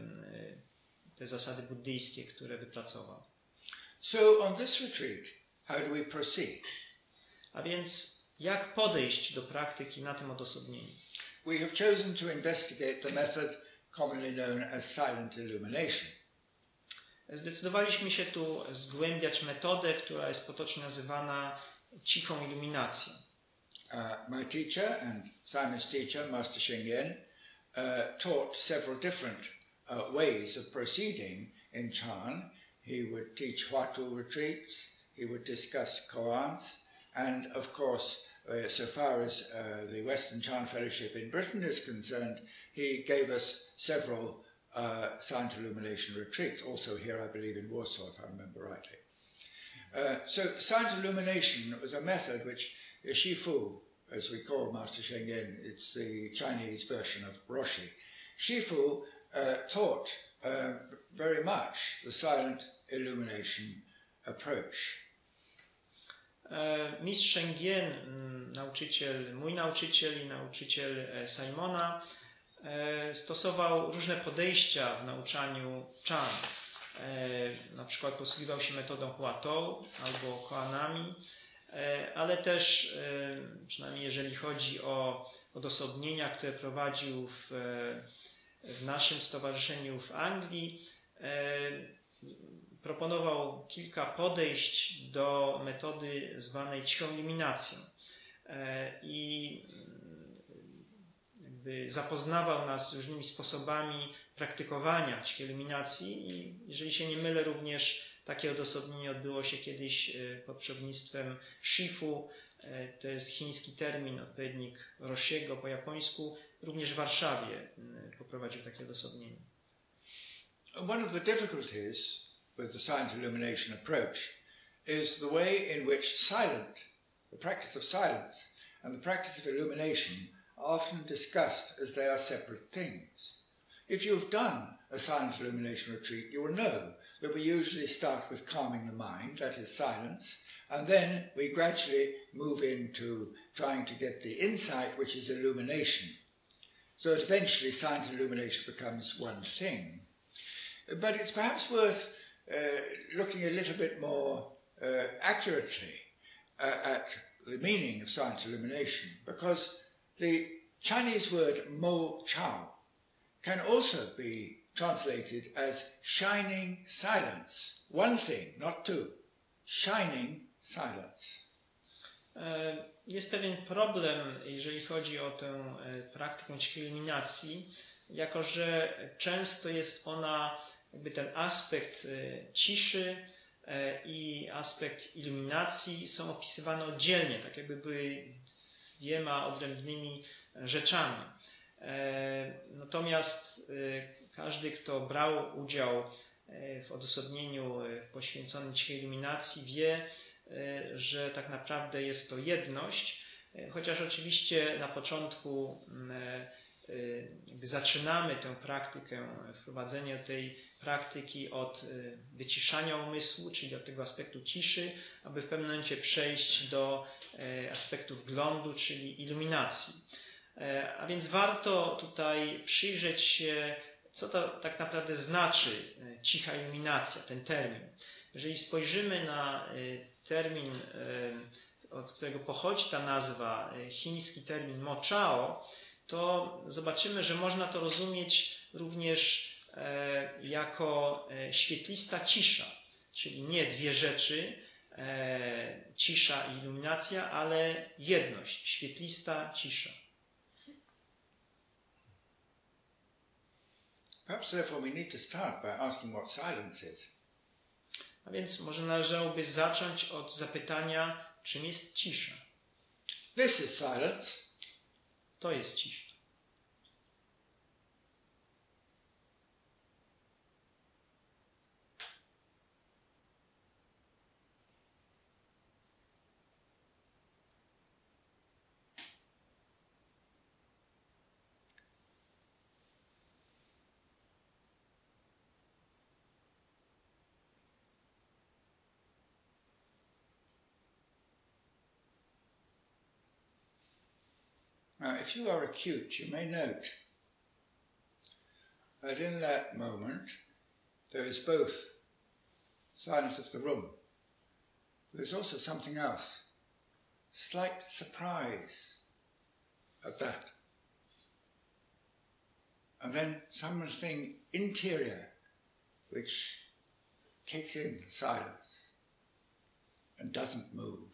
te zasady buddyjskie, które wypracował. So on this retreat, how do we proceed? A więc jak podejść do praktyki na tym odosobnieniu? We have chosen to investigate the method commonly known as silent illumination. Zdecydowaliśmy się tu zgłębiać metodę, która jest potocznie nazywana cichą iluminacją. Uh, my teacher and Simon's teacher, Master Sheng Yen, uh, taught several different uh, ways of proceeding in Chan. He would teach Huatu retreats, he would discuss koans, and of course, uh, so far as uh, the Western Chan Fellowship in Britain is concerned, he gave us several uh, silent illumination retreats, also here I believe in Warsaw, if I remember rightly. Uh, so silent illumination was a method which Shifu, as we call Master Sheng Yen, it's the Chinese version of Roshi. Shifu uh, taught uh, very much the silent illumination approach. Mistrz Sheng Yen, nauczyciel, mój nauczyciel i nauczyciel Simona, stosował różne podejścia w nauczaniu Chan. Na przykład posługiwał się metodą Huatou albo koanami, ale też, przynajmniej jeżeli chodzi o odosobnienia, które prowadził w, w naszym stowarzyszeniu w Anglii, proponował kilka podejść do metody zwanej cichą iluminacją i jakby zapoznawał nas z różnymi sposobami praktykowania cichej iluminacji, i jeżeli się nie mylę, również takie odosobnienie odbyło się kiedyś pod przewodnictwem Shifu, to jest chiński termin, odpowiednik Roshiego po japońsku, również w Warszawie poprowadził takie odosobnienie. One of the difficulties with the silent illumination approach is the way in which silent, the practice of silence and the practice of illumination are often discussed as they are separate things. If you've done a silent illumination retreat, you will know that we usually start with calming the mind, that is silence, and then we gradually move into trying to get the insight, which is illumination. So that eventually silent illumination becomes one thing. But it's perhaps worth uh, looking a little bit more uh, accurately uh, at the meaning of silent illumination, because the Chinese word mo chao can also be translated as shining silence. One thing, not two. Shining silence. Jest pewien problem, jeżeli chodzi o tę praktykę cichej iluminacji, jako że często jest ona, jakby ten aspekt ciszy i aspekt iluminacji są opisywane oddzielnie, tak jakby były dwiema odrębnymi rzeczami. Natomiast każdy, kto brał udział w odosobnieniu poświęconym cichej iluminacji, wie, że tak naprawdę jest to jedność, chociaż oczywiście na początku jakby zaczynamy tę praktykę, wprowadzenie tej praktyki od wyciszania umysłu, czyli od tego aspektu ciszy, aby w pewnym momencie przejść do aspektu wglądu, czyli iluminacji. A więc warto tutaj przyjrzeć się, co to tak naprawdę znaczy cicha iluminacja, ten termin. Jeżeli spojrzymy na termin, od którego pochodzi ta nazwa, chiński termin mo chao, to zobaczymy, że można to rozumieć również jako świetlista cisza, czyli nie dwie rzeczy, cisza i iluminacja, ale jedność, świetlista cisza. Perhaps therefore we need to start by asking what silence is. A więc może należałoby zacząć od zapytania, czym jest cisza. This is silence. To jest cisza. Now, if you are acute, you may note that in that moment there is both silence of the room, but there's also something else, slight surprise at that. And then something interior which takes in silence and doesn't move.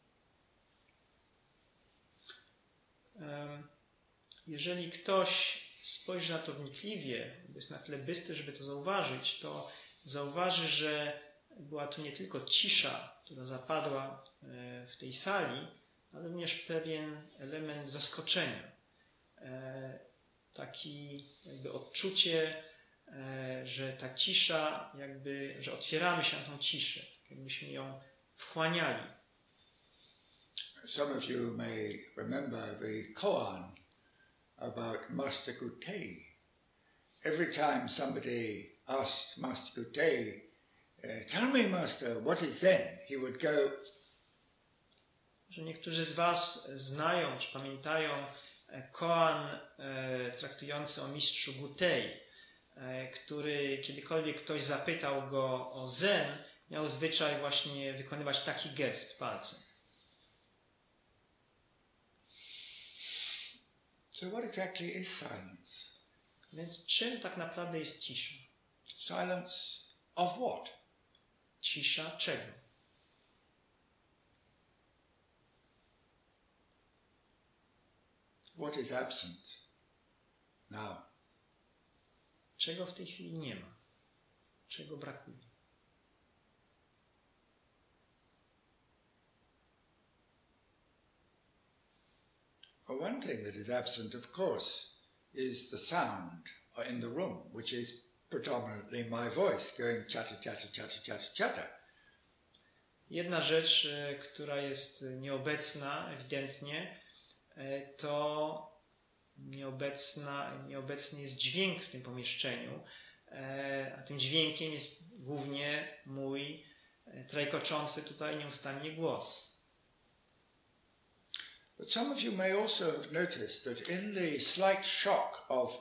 Jeżeli ktoś spojrzy na to wnikliwie, jest na tyle bystry, żeby to zauważyć, to zauważy, że była tu nie tylko cisza, która zapadła w tej sali, ale również pewien element zaskoczenia. Taki jakby odczucie, że ta cisza, jakby, że otwieramy się na tą ciszę, tak jakbyśmy ją wchłaniali. Some of you may remember the koan about Master Gutei. Every time somebody asked Master Gutei, "Tell me, Master, what is Zen?" he would go. Że niektórzy z was znają, czy pamiętają koan e, traktujący o mistrzu Gutei, e, który kiedykolwiek ktoś zapytał go o Zen, miał zwyczaj właśnie wykonywać taki gest palcem. So what exactly is silence? Więc czym tak naprawdę jest cisza? Silence of what? Cisza czego? What is absent now? Czego w tej chwili nie ma? Czego brakuje? One thing that is absent, of course, is the sound in the room, which is predominantly my voice going chatter, chatter, chatter, chatter, chatter. Jedna rzecz, która jest nieobecna ewidentnie, to nieobecna, nieobecny jest dźwięk w tym pomieszczeniu, a tym dźwiękiem jest głównie mój trajkoczący tutaj nieustannie głos. But some of you may also have noticed that in the slight shock of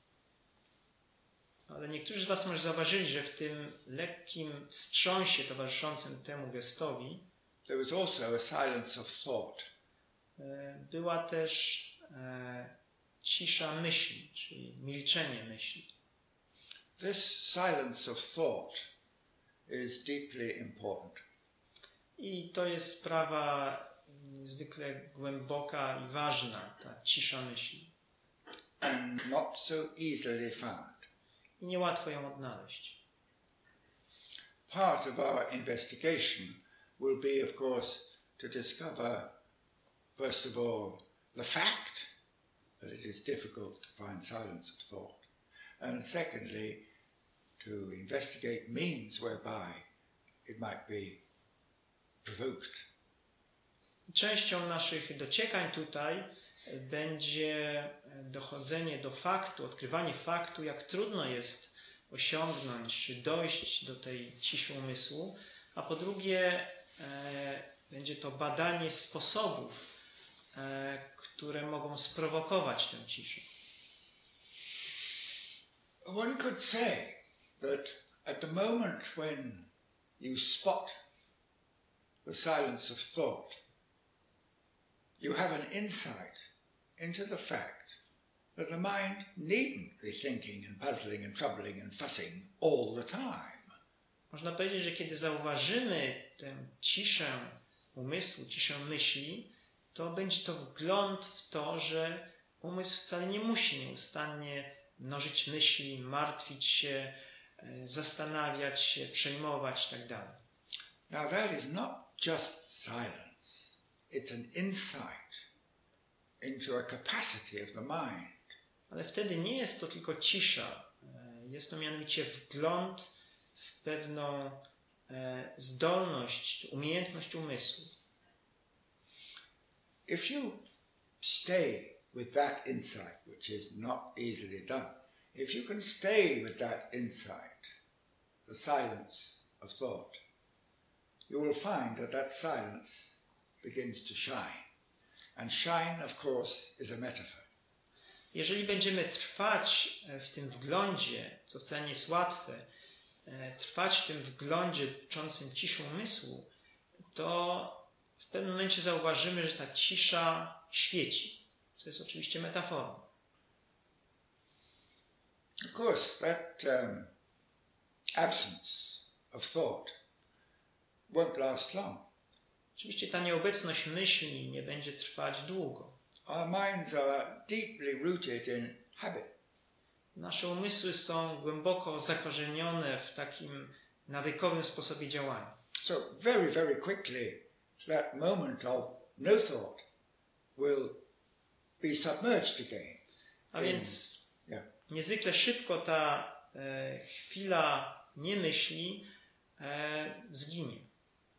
Ale niektórzy z was może zauważyli, że w tym lekkim wstrząsie towarzyszącym temu gestowi there was also a silence of thought. była też e, cisza myśli, czyli milczenie myśli. This silence of thought is deeply important. I to jest sprawa niezwykle głęboka i ważna, ta cisza myśli. And not so easily found. I niełatwo ją odnaleźć. Part of our investigation will be, of course, to discover, first of all, the fact that it is difficult to find silence of thought. And secondly, to investigate means whereby it might be provoked. Częścią naszych dociekań tutaj będzie dochodzenie do faktu, odkrywanie faktu, jak trudno jest osiągnąć, dojść do tej ciszy umysłu, a po drugie e, będzie to badanie sposobów, e, które mogą sprowokować tę ciszę. One could say that at the moment when you spot the silence of thought, you have an insight into the fact that the mind needn't be thinking and puzzling and troubling and fussing all the time. Można powiedzieć, że kiedy zauważymy tę ciszę umysłu, ciszę myśli, to będzie to wgląd w to, że umysł wcale nie musi nieustannie mnożyć myśli, martwić się, zastanawiać się, przejmować itd. Now that is not just silence. It's an insight into a capacity of the mind. Ale wtedy nie jest to tylko cisza. Jest to mianowicie wgląd w pewną zdolność, umiejętność umysłu. If you stay with that insight, which is not easily done, if you can stay with that insight, the silence of thought, you will find that that silence begins to shine. And shine, of course, is a metaphor. Jeżeli będziemy trwać w tym wglądzie, co wcale nie jest łatwe, trwać w tym wglądzie dotyczącym ciszy umysłu, to w pewnym momencie zauważymy, że ta cisza świeci, co jest oczywiście metaforą. Of course, that um, absence of thought won't last long. Oczywiście ta nieobecność myśli nie będzie trwać długo. Our minds are deeply rooted in habit. Nasze umysły są głęboko zakorzenione w takim nawykowym sposobie działania. So very, very quickly that moment of no thought will be submerged again. A więc Yeah. niezwykle szybko ta e, chwila niemyśli e, zginie.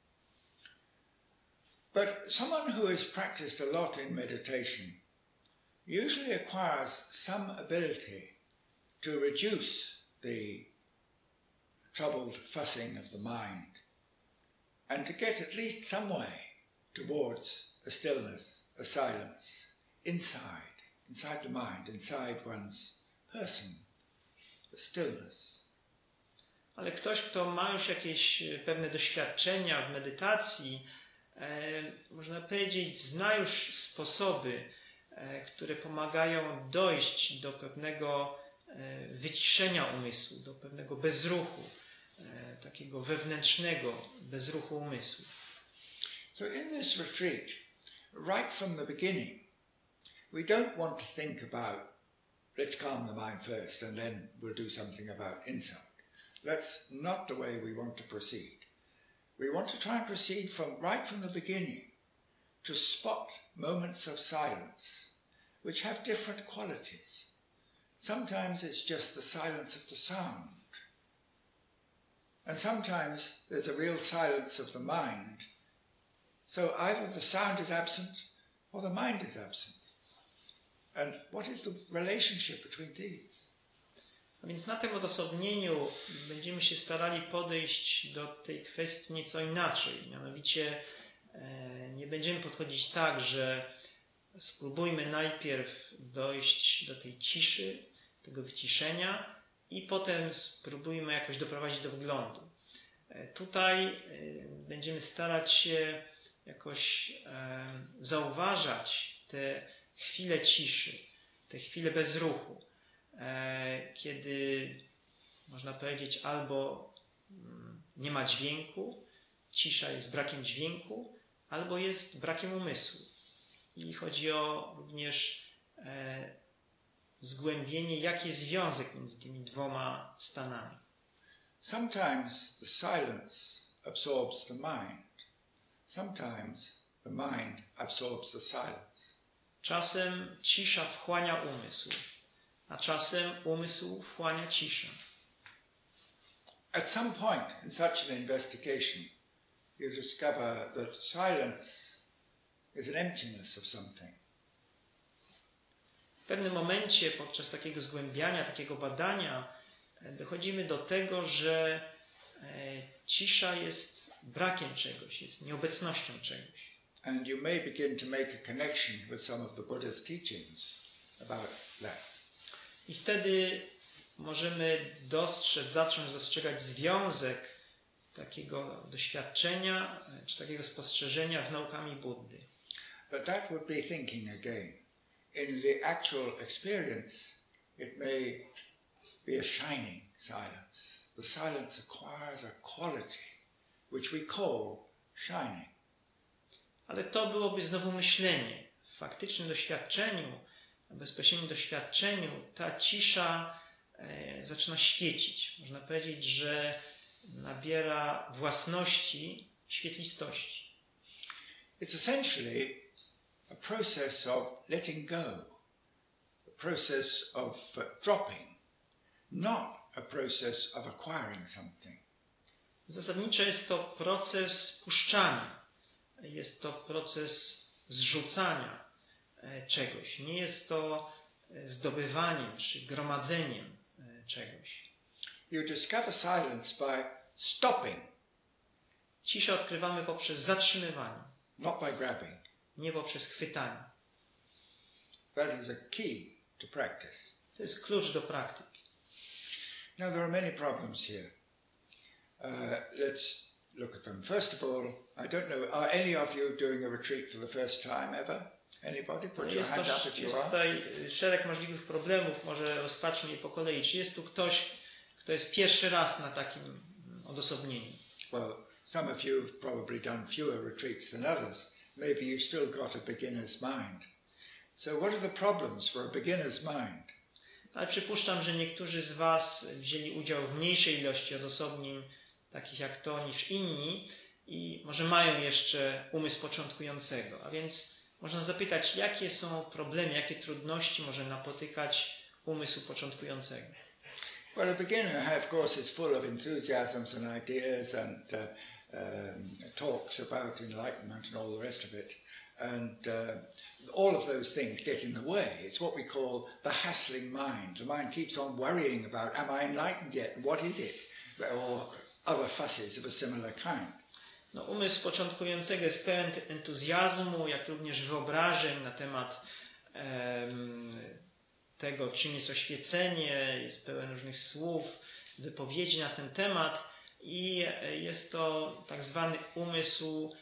But someone who has practiced a lot in meditation usually acquires some ability to reduce the troubled fussing of the mind and to get at least some way towards a stillness, a silence, inside, inside the mind, inside one's person, a stillness. Ale ktoś, kto ma już jakieś pewne doświadczenia w medytacji, e, można powiedzieć, zna już sposoby, e, które pomagają dojść do pewnego e, wyciszenia umysłu, do pewnego bezruchu, e, takiego wewnętrznego bezruchu umysłu. So in this retreat, right from the beginning, we don't want to think about, let's calm the mind first and then we'll do something about insight. That's not the way we want to proceed. We want to try and proceed from right from the beginning to spot moments of silence which have different qualities. Sometimes it's just the silence of the sound. And sometimes there's a real silence of the mind. So either the sound is absent or the mind is absent. And what is the relationship between these? A więc na tym odosobnieniu będziemy się starali podejść do tej kwestii nieco inaczej. Mianowicie e, nie będziemy podchodzić tak, że spróbujmy najpierw dojść do tej ciszy, tego wyciszenia i potem spróbujmy jakoś doprowadzić do wglądu. E, tutaj e, będziemy starać się jakoś e, zauważać te chwile ciszy, te chwile bezruchu, e, kiedy można powiedzieć albo mm, nie ma dźwięku, cisza jest brakiem dźwięku, albo jest brakiem umysłu. I chodzi o również e, zgłębienie, jaki jest związek między tymi dwoma stanami. Sometimes the silence absorbs the mind. Sometimes the mind absorbs the silence. Czasem cisza wchłania umysł, a czasem umysł wchłania ciszę. At some point in such an investigation, you discover that silence is an emptiness of something. W pewnym momencie podczas takiego zgłębiania, takiego badania dochodzimy do tego, że cisza jest brakiem czegoś, jest nieobecnością czegoś. And you may begin to make a connection with some of the Buddha's teachings about that. I wtedy możemy dostrzec, zacząć dostrzegać związek takiego doświadczenia, czy takiego spostrzeżenia z naukami Buddy. But that would be thinking again. In the actual experience, it may be a shining silence. The silence acquires a quality which we call shining. Ale to byłoby znowu myślenie. W faktycznym doświadczeniu, w bezpośrednim doświadczeniu ta cisza e, zaczyna świecić. Można powiedzieć, że nabiera własności świetlistości. It's essentially a process of letting go, a process of uh, dropping, not a process of acquiring something. Zasadniczo jest to proces puszczania. Jest to proces zrzucania czegoś. Nie jest to zdobywaniem czy gromadzeniem czegoś. You discover silence by stopping. Ciszę odkrywamy poprzez zatrzymywanie. Not by grabbing. Nie poprzez chwytanie. That is a key to practice. To jest klucz do praktyki. Now there are many problems here. Uh, let's look at them. First of all, I don't know, are any of you doing a retreat for the first time ever? Anybody? Put your Jest, hand to, up if jest you are. tutaj szereg możliwych problemów. Może rozpatrzmy je po kolei. Czy jest tu ktoś, kto jest pierwszy raz na takim odosobnieniu? Well, some of you have probably done fewer retreats than others. Maybe you've still got a beginner's mind. So what are the problems for a beginner's mind? Ale przypuszczam, że niektórzy z Was wzięli udział w mniejszej ilości odosobnień, takich jak to, niż inni i może mają jeszcze umysł początkującego. A więc można zapytać, jakie są problemy, jakie trudności może napotykać umysł początkującego. Well, a beginner, of course, is full of enthusiasms and ideas and uh, um, talks about enlightenment and all the rest of it. And uh, all of those things get in the way. It's what we call the hassling mind. The mind keeps on worrying about, am I enlightened yet? What is it? Or other fusses of a similar kind. No, umysł początkującego jest pełen entuzjazmu, jak również wyobrażeń na temat um, tego, czym jest oświecenie, jest pełen różnych słów, wypowiedzi na ten temat i jest to tak zwany umysł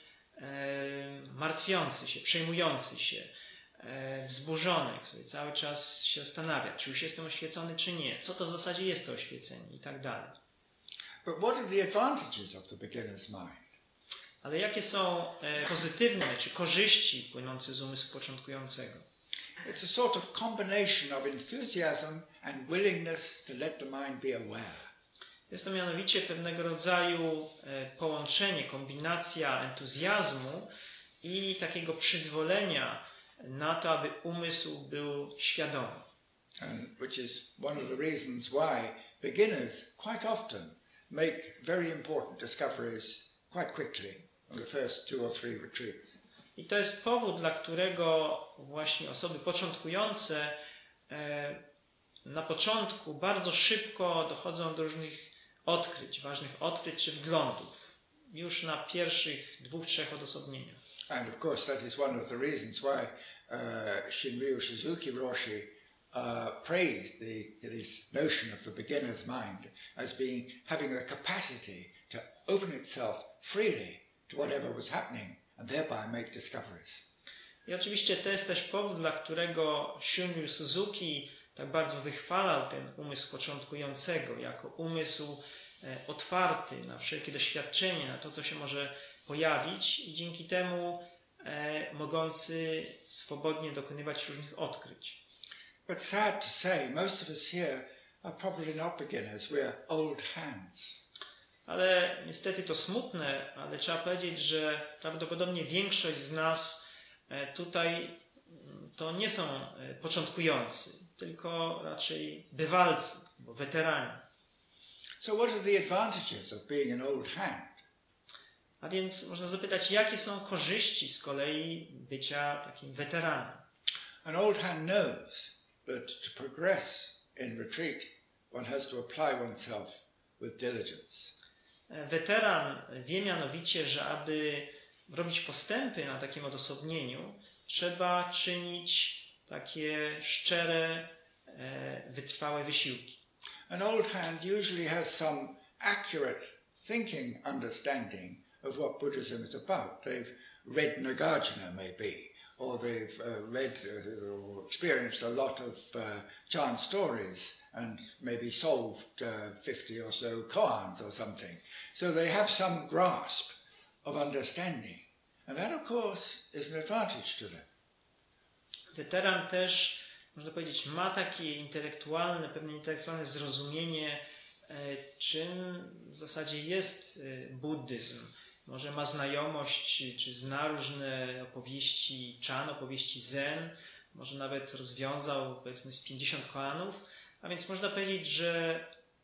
e, martwiący się, przejmujący się, e, wzburzony, który cały czas się zastanawia, czy już jestem oświecony, czy nie, co to w zasadzie jest to oświecenie i tak dalej. But what are the advantages of the beginner's mind? Ale jakie są e, pozytywne czy korzyści płynące z umysłu początkującego? It's a sort of combination of enthusiasm and willingness to let the mind be aware. Jest to mianowicie pewnego rodzaju e, połączenie, kombinacja entuzjazmu i takiego przyzwolenia na to, aby umysł był świadomy. And which is one of the reasons why beginners quite often make very important discoveries quite quickly on the first two or three retreats. I to jest powód, dla którego właśnie osoby początkujące e, na początku bardzo szybko dochodzą do różnych odkryć, ważnych odkryć czy wglądów, już na pierwszych dwóch, trzech odosobnieniach. And of course that is one of the reasons why uh, Shinryu Suzuki Roshi uh, praised the, this notion of the beginner's mind as being having the capacity to open itself freely to whatever was happening and thereby make discoveries. I oczywiście to jest też powód, dla którego Shunryu Suzuki tak bardzo wychwalał ten umysł początkującego jako umysł e, otwarty na wszelkie doświadczenie, na to, co się może pojawić i dzięki temu e, mogący swobodnie dokonywać różnych odkryć. But sad to say, most of us here are probably not beginners, we're old hands. Ale niestety to smutne, ale trzeba powiedzieć, że prawdopodobnie większość z nas tutaj to nie są początkujący, tylko raczej bywalcy, bo weterani. So what are the advantages of being an old hand? A więc można zapytać, jakie są korzyści z kolei bycia takim weteranem? An old hand knows that to progress in retreat, one has to apply oneself with diligence. Weteran wie mianowicie, że aby robić postępy na takim odosobnieniu, trzeba czynić takie szczere, wytrwałe wysiłki. An old hand usually has some accurate thinking understanding of what Buddhism is about. They've read Nagarjuna maybe, or they've uh, read uh, or experienced a lot of uh, Chan stories and maybe solved uh, fifty or so koans or something. So they have some grasp of understanding. And that, of course, is an advantage to them. Weteran też, można powiedzieć, ma takie intelektualne, pewne intelektualne zrozumienie, czym w zasadzie jest buddyzm. Może ma znajomość, czy zna różne opowieści Chan, opowieści Zen, może nawet rozwiązał, powiedzmy, z pięćdziesiąt koanów, a więc można powiedzieć, że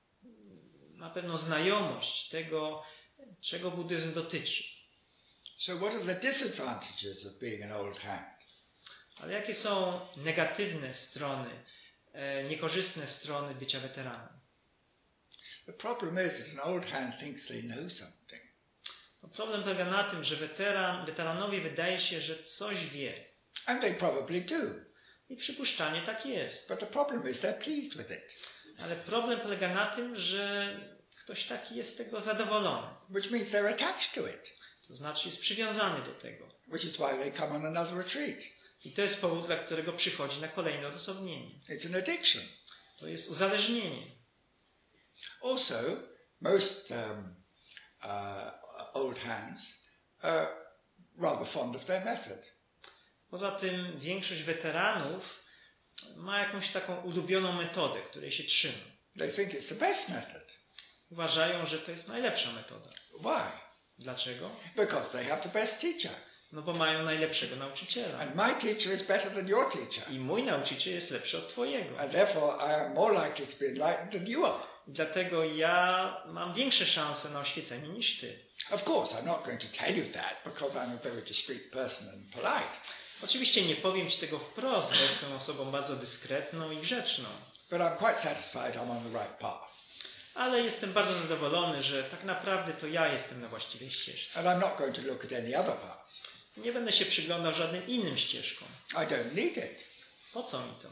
ma pewną znajomość tego, czego buddyzm dotyczy. So what are the disadvantages of being an old hand? Ale jakie są negatywne strony, e, niekorzystne strony bycia weteranem? The problem is that an old hand thinks they know something. No, problem polega na tym, że weteran, weteranowi wydaje się, że coś wie. And they probably do. I przypuszczalnie tak jest. But the problem is they're pleased with it. Ale problem polega na tym, że ktoś taki jest z tego zadowolony. Which means they're attached to it. To znaczy jest przywiązany do tego. Which is why they come on another retreat. I to jest powód, dla którego przychodzi na kolejne odosobnienie. It's an addiction. To jest uzależnienie. Also, most um, uh, old hands are rather fond of their method. Poza tym większość weteranów ma jakąś taką ulubioną metodę, której się trzyma. They think it's the best method. Uważają, że to jest najlepsza metoda. Why? Dlaczego? Because they have the best teacher. No bo mają najlepszego nauczyciela. And my teacher is better than your teacher. I mój nauczyciel jest lepszy od twojego. And therefore I am more likely to be enlightened than you are. I dlatego ja mam większe szanse na oświecenie niż ty. Of course, I'm not going to tell you that because I'm a very discreet person and polite. Oczywiście nie powiem ci tego wprost, bo jestem osobą bardzo dyskretną i grzeczną. But I'm quite satisfied I'm on the right path. Ale jestem bardzo zadowolony, że tak naprawdę to ja jestem na właściwej ścieżce. And I'm not going to look at any other paths. Nie będę się przyglądał żadnym innym ścieżkom. I don't need it. Po co mi to?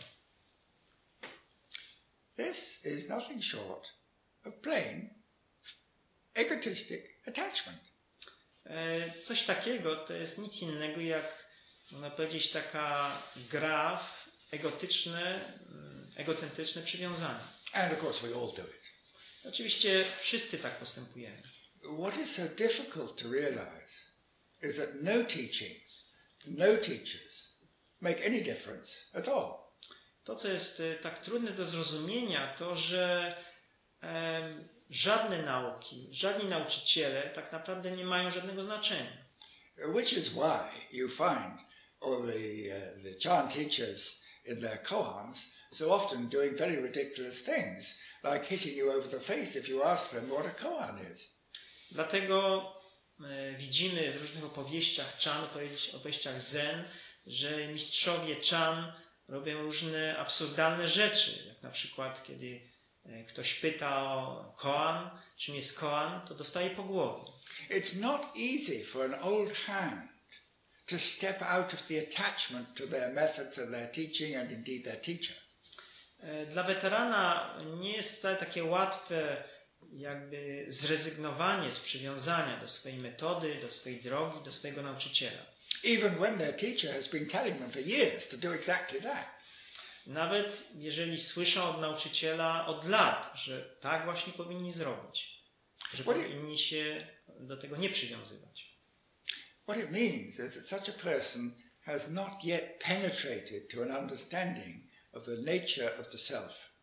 This is nothing short of plain egotistic attachment. E, coś takiego to jest nic innego jak, można powiedzieć, taka gra w egotyczne, egocentryczne przywiązanie. And of course we all do it. Oczywiście wszyscy tak postępujemy. What is so difficult to realize is that no teachings, no teachers make any difference at all. To, co jest tak trudne do zrozumienia, to, że e, żadne nauki, żadni nauczyciele tak naprawdę nie mają żadnego znaczenia. Which is why you find all the, uh, the Chan teachers in their koans so often doing very ridiculous things, like hitting you over the face if you ask them what a koan is. Dlatego e, widzimy w różnych opowieściach Chan, opowieściach Zen, że mistrzowie Chan robią różne absurdalne rzeczy. Jak na przykład, kiedy e, ktoś pyta o koan, czym jest koan, to dostaje po głowie. It's not easy for an old hand to step out of the attachment to their methods and their teaching and indeed their teacher. E, dla weterana nie jest wcale takie łatwe jakby zrezygnowanie z przywiązania do swojej metody, do swojej drogi, do swojego nauczyciela. Even when their teacher has been telling them for years to do exactly that. Nawet jeżeli słyszą od nauczyciela od lat, że tak właśnie powinni zrobić, że What powinni się do tego nie przywiązywać. What it means is that such a person has not yet penetrated to an understanding of the nature of the self.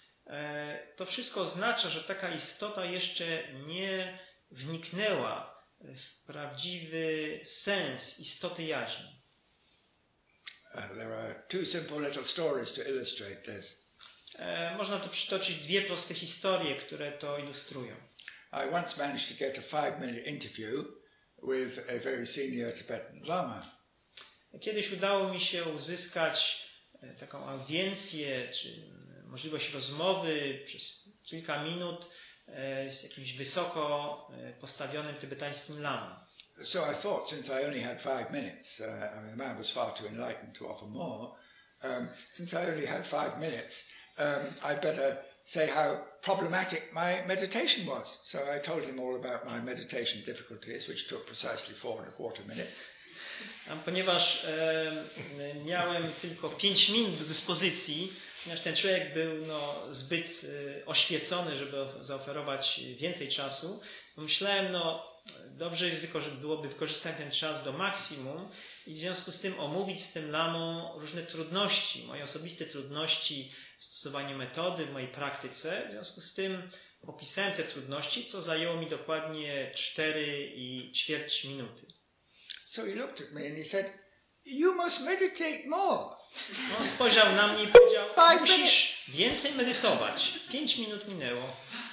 To wszystko oznacza, że taka istota jeszcze nie wniknęła w prawdziwy sens istoty jaźni. Uh, there are two simple little stories to illustrate this. Można tu przytoczyć dwie proste historie, które to ilustrują. I once managed to get a five-minute interview with a very senior Tibetan Lama. Kiedyś udało mi się uzyskać taką audiencję, czy możliwość rozmowy przez kilka minut z jakimś wysoko postawionym tybetańskim lamą. So I thought, since I only had five minutes, uh, I mean, the man was far too enlightened to offer more. Um, since I only had five minutes, um, I better say how problematic my meditation was. So I told him all about my meditation difficulties, which took precisely four and a quarter minutes. A ponieważ e, miałem tylko pięć minut do dyspozycji, ponieważ ten człowiek był no, zbyt e, oświecony, żeby zaoferować więcej czasu, myślałem, no dobrze jest wykorzy- byłoby wykorzystać ten czas do maksimum i w związku z tym omówić z tym lamą różne trudności, moje osobiste trudności w stosowaniu metody, w mojej praktyce. W związku z tym opisałem te trudności, co zajęło mi dokładnie cztery i ćwierć minuty. So he looked at me and he said, "You must meditate more." On spojrzał na mnie i powiedział, Five musisz minutes. więcej medytować. Pięć minut minęło.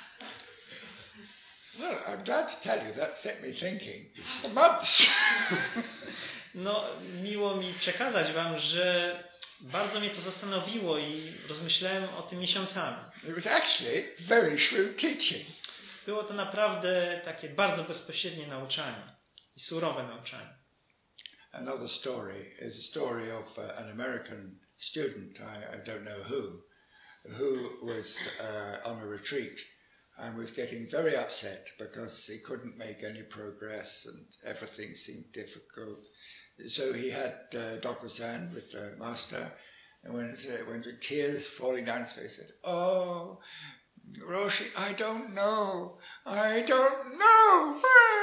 Well, I'm glad to tell you that set me thinking for months. No, miło mi przekazać wam, że bardzo mnie to zastanowiło i rozmyślałem o tym miesiącami. It was actually very shrewd teaching. Było to naprawdę takie bardzo bezpośrednie nauczanie i surowe nauczanie. Another story is a story of uh, an American student, I, I don't know who, who was uh, on a retreat and was getting very upset because he couldn't make any progress and everything seemed difficult. So he had uh, Doctor Sand with the master, and when, uh, when the tears falling down his face, he said, "Oh, Roshi, I don't know, I don't know."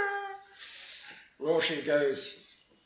Roshi goes,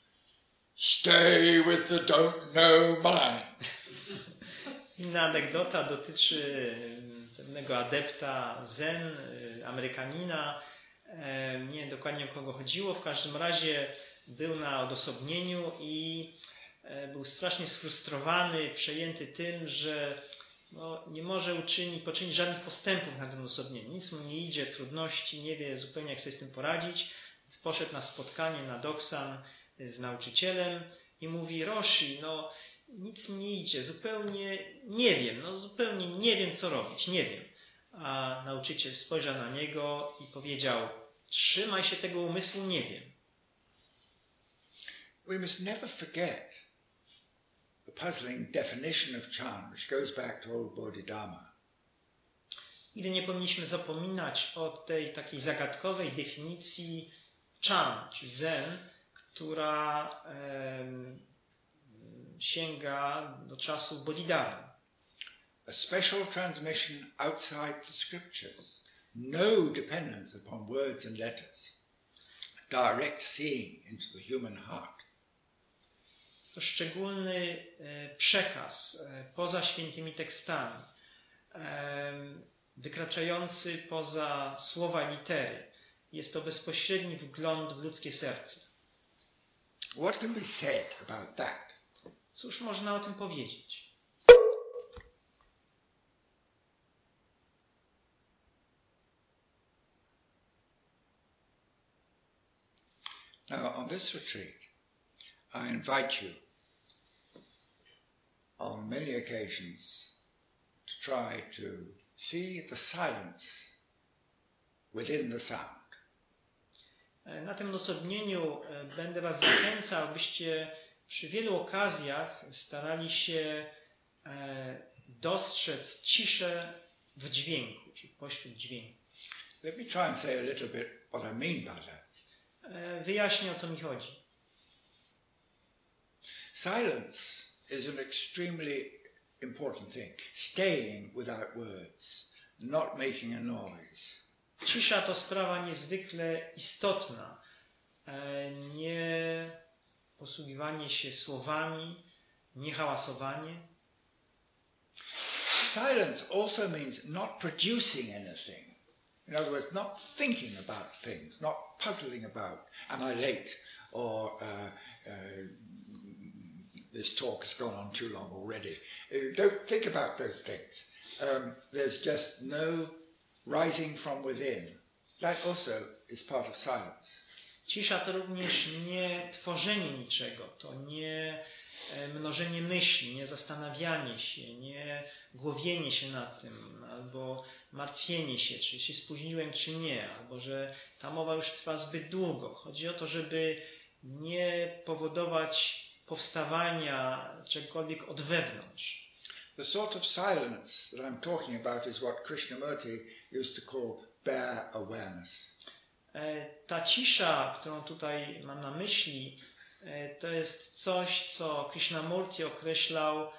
"Stay with the don't know mind." Inna anegdota dotyczy pewnego adepta Zen, Amerykanina. Nie wiem dokładnie o kogo chodziło. W każdym razie był na odosobnieniu i był strasznie sfrustrowany, przejęty tym, że no, nie może uczynić, poczynić żadnych postępów na tym odosobnieniu. Nic mu nie idzie, trudności, nie wie zupełnie jak sobie z tym poradzić. Więc poszedł na spotkanie na Doksan z nauczycielem i mówi: Roshi, no nic mi nie idzie, zupełnie nie wiem, no zupełnie nie wiem co robić, nie wiem. A nauczyciel spojrzał na niego i powiedział: trzymaj się tego umysłu, nie wiem. We must never forget the puzzling definition of Chan, which goes back to old Bodhidharma. Nigdy nie powinniśmy zapominać o tej takiej zagadkowej definicji Chan, czy Zen, która e, sięga do czasów Bodhidharmy. A special transmission outside the scriptures, no dependence upon words and letters, direct seeing into the human heart. To szczególny przekaz poza świętymi tekstami, wykraczający poza słowa i litery. Jest to bezpośredni wgląd w ludzkie serce. What can be said about that? Cóż można o tym powiedzieć? Now, on this retreat, I invite you on many occasions to try to see the silence within the sound. Na tym odosobnieniu będę was zachęcał, byście przy wielu okazjach starali się dostrzec ciszę w dźwięku, czy pośród dźwięku. Let me try and say a little bit what I mean by that. Wyjaśnię, o co mi chodzi. Silence is an extremely important thing. Staying without words, not making a noise. Cisza to sprawa niezwykle istotna. Nie posługiwanie się słowami, nie hałasowanie. Silence also means not producing anything. In other words, not thinking about things, not puzzling about, am I late? Or uh, uh, this talk has gone on too long already. Uh, don't think about those things. Um, there's just no rising from within. That also is part of silence. Cisza to również nie tworzenie niczego, to nie mnożenie myśli, nie zastanawianie się, nie głowienie się nad tym, albo martwienie się, czy się spóźniłem, czy nie, albo że ta mowa już trwa zbyt długo. Chodzi o to, żeby nie powodować powstawania czegokolwiek od wewnątrz. The sort of silence that I'm talking about is what Krishnamurti used to call bare awareness. Ta cisza, którą tutaj mam na myśli, to jest coś, co Krishnamurti określał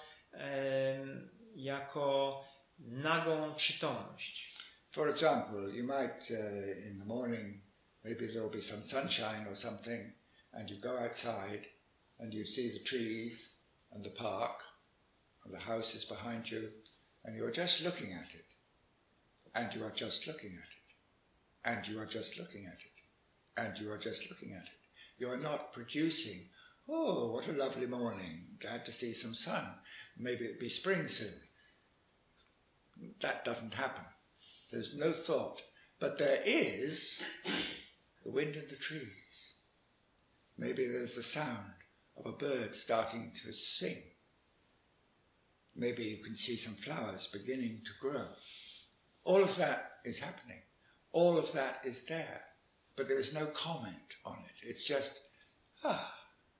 jako nagą przytomność. For example, you might uh, in the morning, maybe there will be some sunshine or something, and you go outside and you see the trees and the park and the house is behind you and you're just looking at it and you are just looking at it and you are just looking at it and you are just looking at it. You are not producing, oh, what a lovely morning, glad to see some sun, maybe it'll be spring soon. That doesn't happen. There's no thought. But there is the wind in the trees. Maybe there's the sound of a bird starting to sing. Maybe you can see some flowers beginning to grow. All of that is happening. All of that is there. But there is no comment on it. It's just, ah.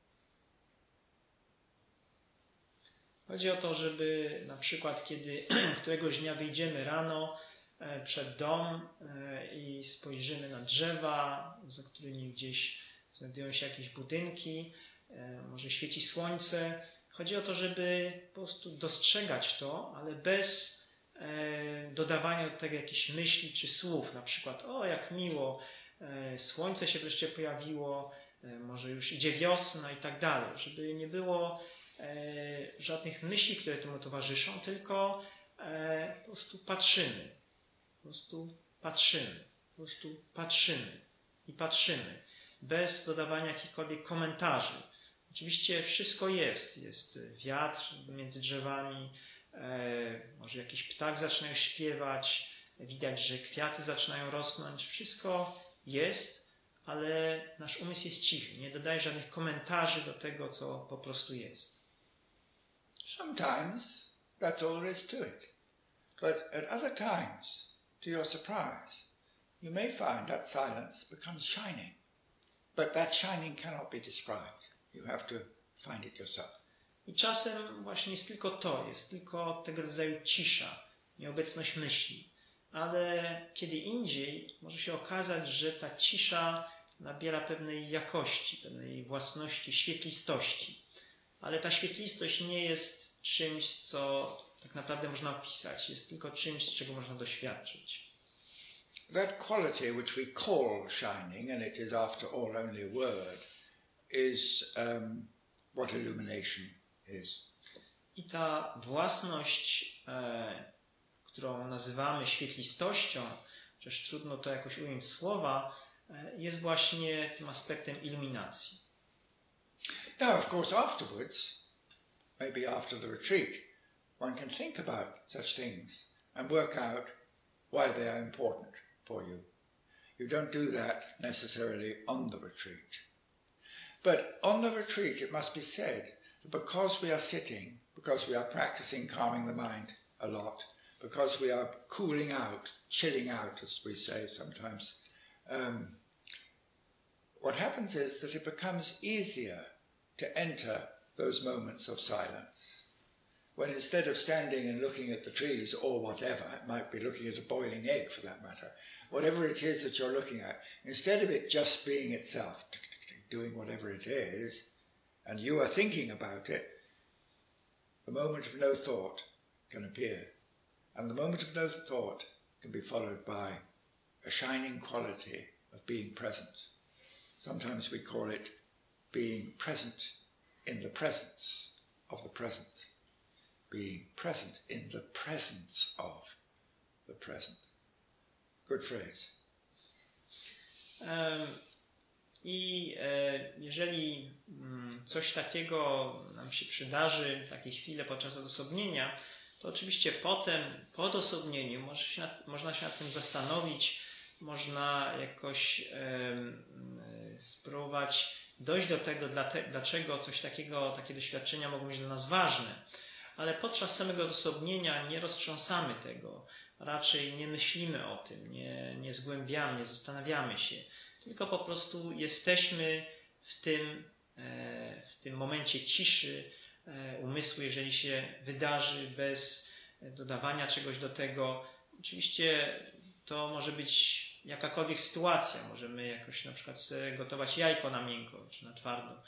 Chodzi o to, żeby na przykład, kiedy któregoś dnia wyjdziemy rano przed dom i spojrzymy na drzewa, za którymi gdzieś znajdują się jakieś budynki, może świeci słońce. Chodzi o to, żeby po prostu dostrzegać to, ale bez dodawania do tego jakichś myśli czy słów. Na przykład, o jak miło, słońce się wreszcie pojawiło, może już idzie wiosna i tak dalej. Żeby nie było żadnych myśli, które temu towarzyszą, tylko po prostu patrzymy. Po prostu patrzymy. Po prostu patrzymy i patrzymy. Bez dodawania jakichkolwiek komentarzy. Oczywiście wszystko jest. Jest wiatr między drzewami, może jakiś ptak zaczyna śpiewać, widać, że kwiaty zaczynają rosnąć. Wszystko jest, ale nasz umysł jest cichy. Nie dodaje żadnych komentarzy do tego, co po prostu jest. Sometimes that's all there is to it. But at other times, to your surprise, you may find that silence becomes shining. But that shining cannot be described. You have to find it yourself. I czasem właśnie jest tylko to, jest tylko tego rodzaju cisza, nieobecność myśli. Ale kiedy indziej może się okazać, że ta cisza nabiera pewnej jakości, pewnej własności, świetlistości. Ale ta świetlistość nie jest czymś, co tak naprawdę można opisać. Jest tylko czymś, czego można doświadczyć. That quality which we call shining, and it is after all only a word, is um, what illumination is. I ta własność, e, którą nazywamy świetlistością, chociaż trudno to jakoś ująć w słowa, e, jest właśnie tym aspektem iluminacji. Now, of course, afterwards, maybe after the retreat, one can think about such things and work out why they are important for you. You don't do that necessarily on the retreat. But on the retreat, it must be said that because we are sitting, because we are practicing calming the mind a lot, because we are cooling out, chilling out, as we say sometimes, um, what happens is that it becomes easier to enter those moments of silence. When instead of standing and looking at the trees or whatever, it might be looking at a boiling egg for that matter, whatever it is that you're looking at, instead of it just being itself, doing whatever it is, and you are thinking about it, the moment of no thought can appear. And the moment of no thought can be followed by a shining quality of being present. Sometimes we call it being present in the presence of the present. Being present in the presence of the present. Good phrase. Um, I e, jeżeli mm, coś takiego nam się przydarzy, takie chwile podczas odosobnienia, to oczywiście potem, po odosobnieniu, może się nad, można się nad tym zastanowić, można jakoś e, spróbować dojść do tego, dlaczego coś takiego, takie doświadczenia mogą być dla nas ważne. Ale podczas samego odosobnienia nie roztrząsamy tego, raczej nie myślimy o tym, nie, nie zgłębiamy, nie zastanawiamy się, tylko po prostu jesteśmy w tym, w tym momencie ciszy, umysłu, jeżeli się wydarzy bez dodawania czegoś do tego. Oczywiście to może być jakakolwiek sytuacja. Możemy jakoś na przykład gotować jajko na miękko czy na twardo.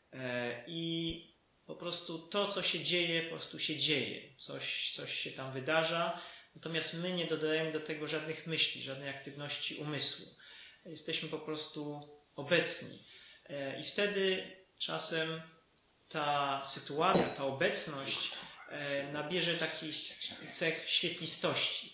I po prostu to, co się dzieje, po prostu się dzieje. Coś, coś się tam wydarza. Natomiast my nie dodajemy do tego żadnych myśli, żadnej aktywności umysłu. Jesteśmy po prostu obecni. I wtedy czasem ta sytuacja, ta obecność nabierze takich cech świetlistości.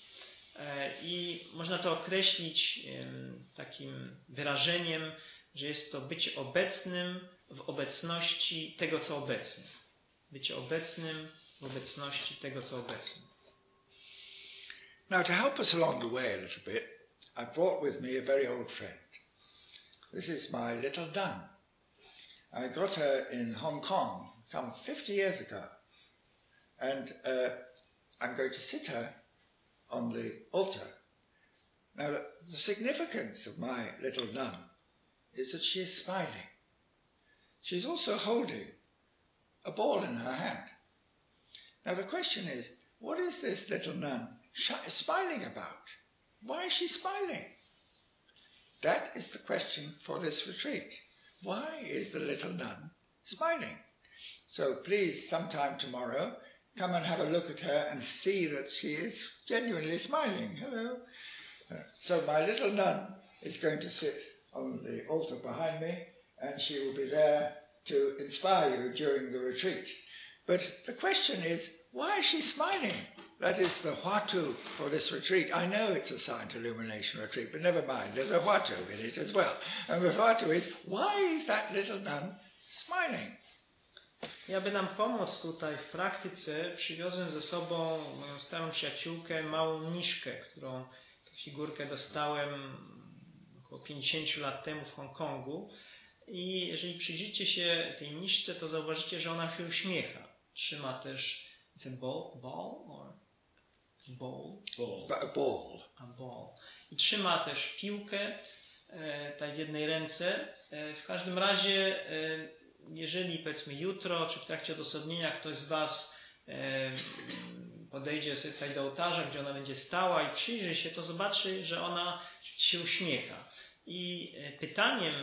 I można to określić takim wyrażeniem, że jest to bycie obecnym w obecności tego, co obecne. Bycie obecnym w obecności tego, co obecne. Now, to help us along the way a little bit, I brought with me a very old friend. This is my little nun. I got her in Hong Kong some fifty years ago. And uh, I'm going to sit her on the altar. Now, the, the significance of my little nun is that she is smiling. She's also holding a ball in her hand. Now, the question is, what is this little nun sh- smiling about? Why is she smiling? That is the question for this retreat. Why is the little nun smiling? So please, sometime tomorrow, come and have a look at her and see that she is genuinely smiling. Hello. Uh, so my little nun is going to sit on the altar behind me, and she will be there to inspire you during the retreat. But the question is, why is she smiling? That is the Huatu for this retreat. I know it's a silent illumination retreat, but never mind, there's a Huatu in it as well. And the Huatu is, why is that little nun smiling? I aby nam pomóc tutaj w praktyce, przywiozłem ze sobą moją starą przyjaciółkę, małą mniszkę, którą tę figurkę dostałem około pięćdziesiąt lat temu w Hongkongu. I jeżeli przyjrzycie się tej mniszce, to zauważycie, że ona się uśmiecha. Trzyma też, it's a ball, ball or ball? Ball. A ball. A ball. I trzyma też piłkę e, tak w jednej ręce. E, w każdym razie e, jeżeli powiedzmy jutro, czy w trakcie odosobnienia ktoś z Was e, podejdzie sobie tutaj do ołtarza, gdzie ona będzie stała i przyjrzy się, to zobaczy, że ona się uśmiecha. I e, pytaniem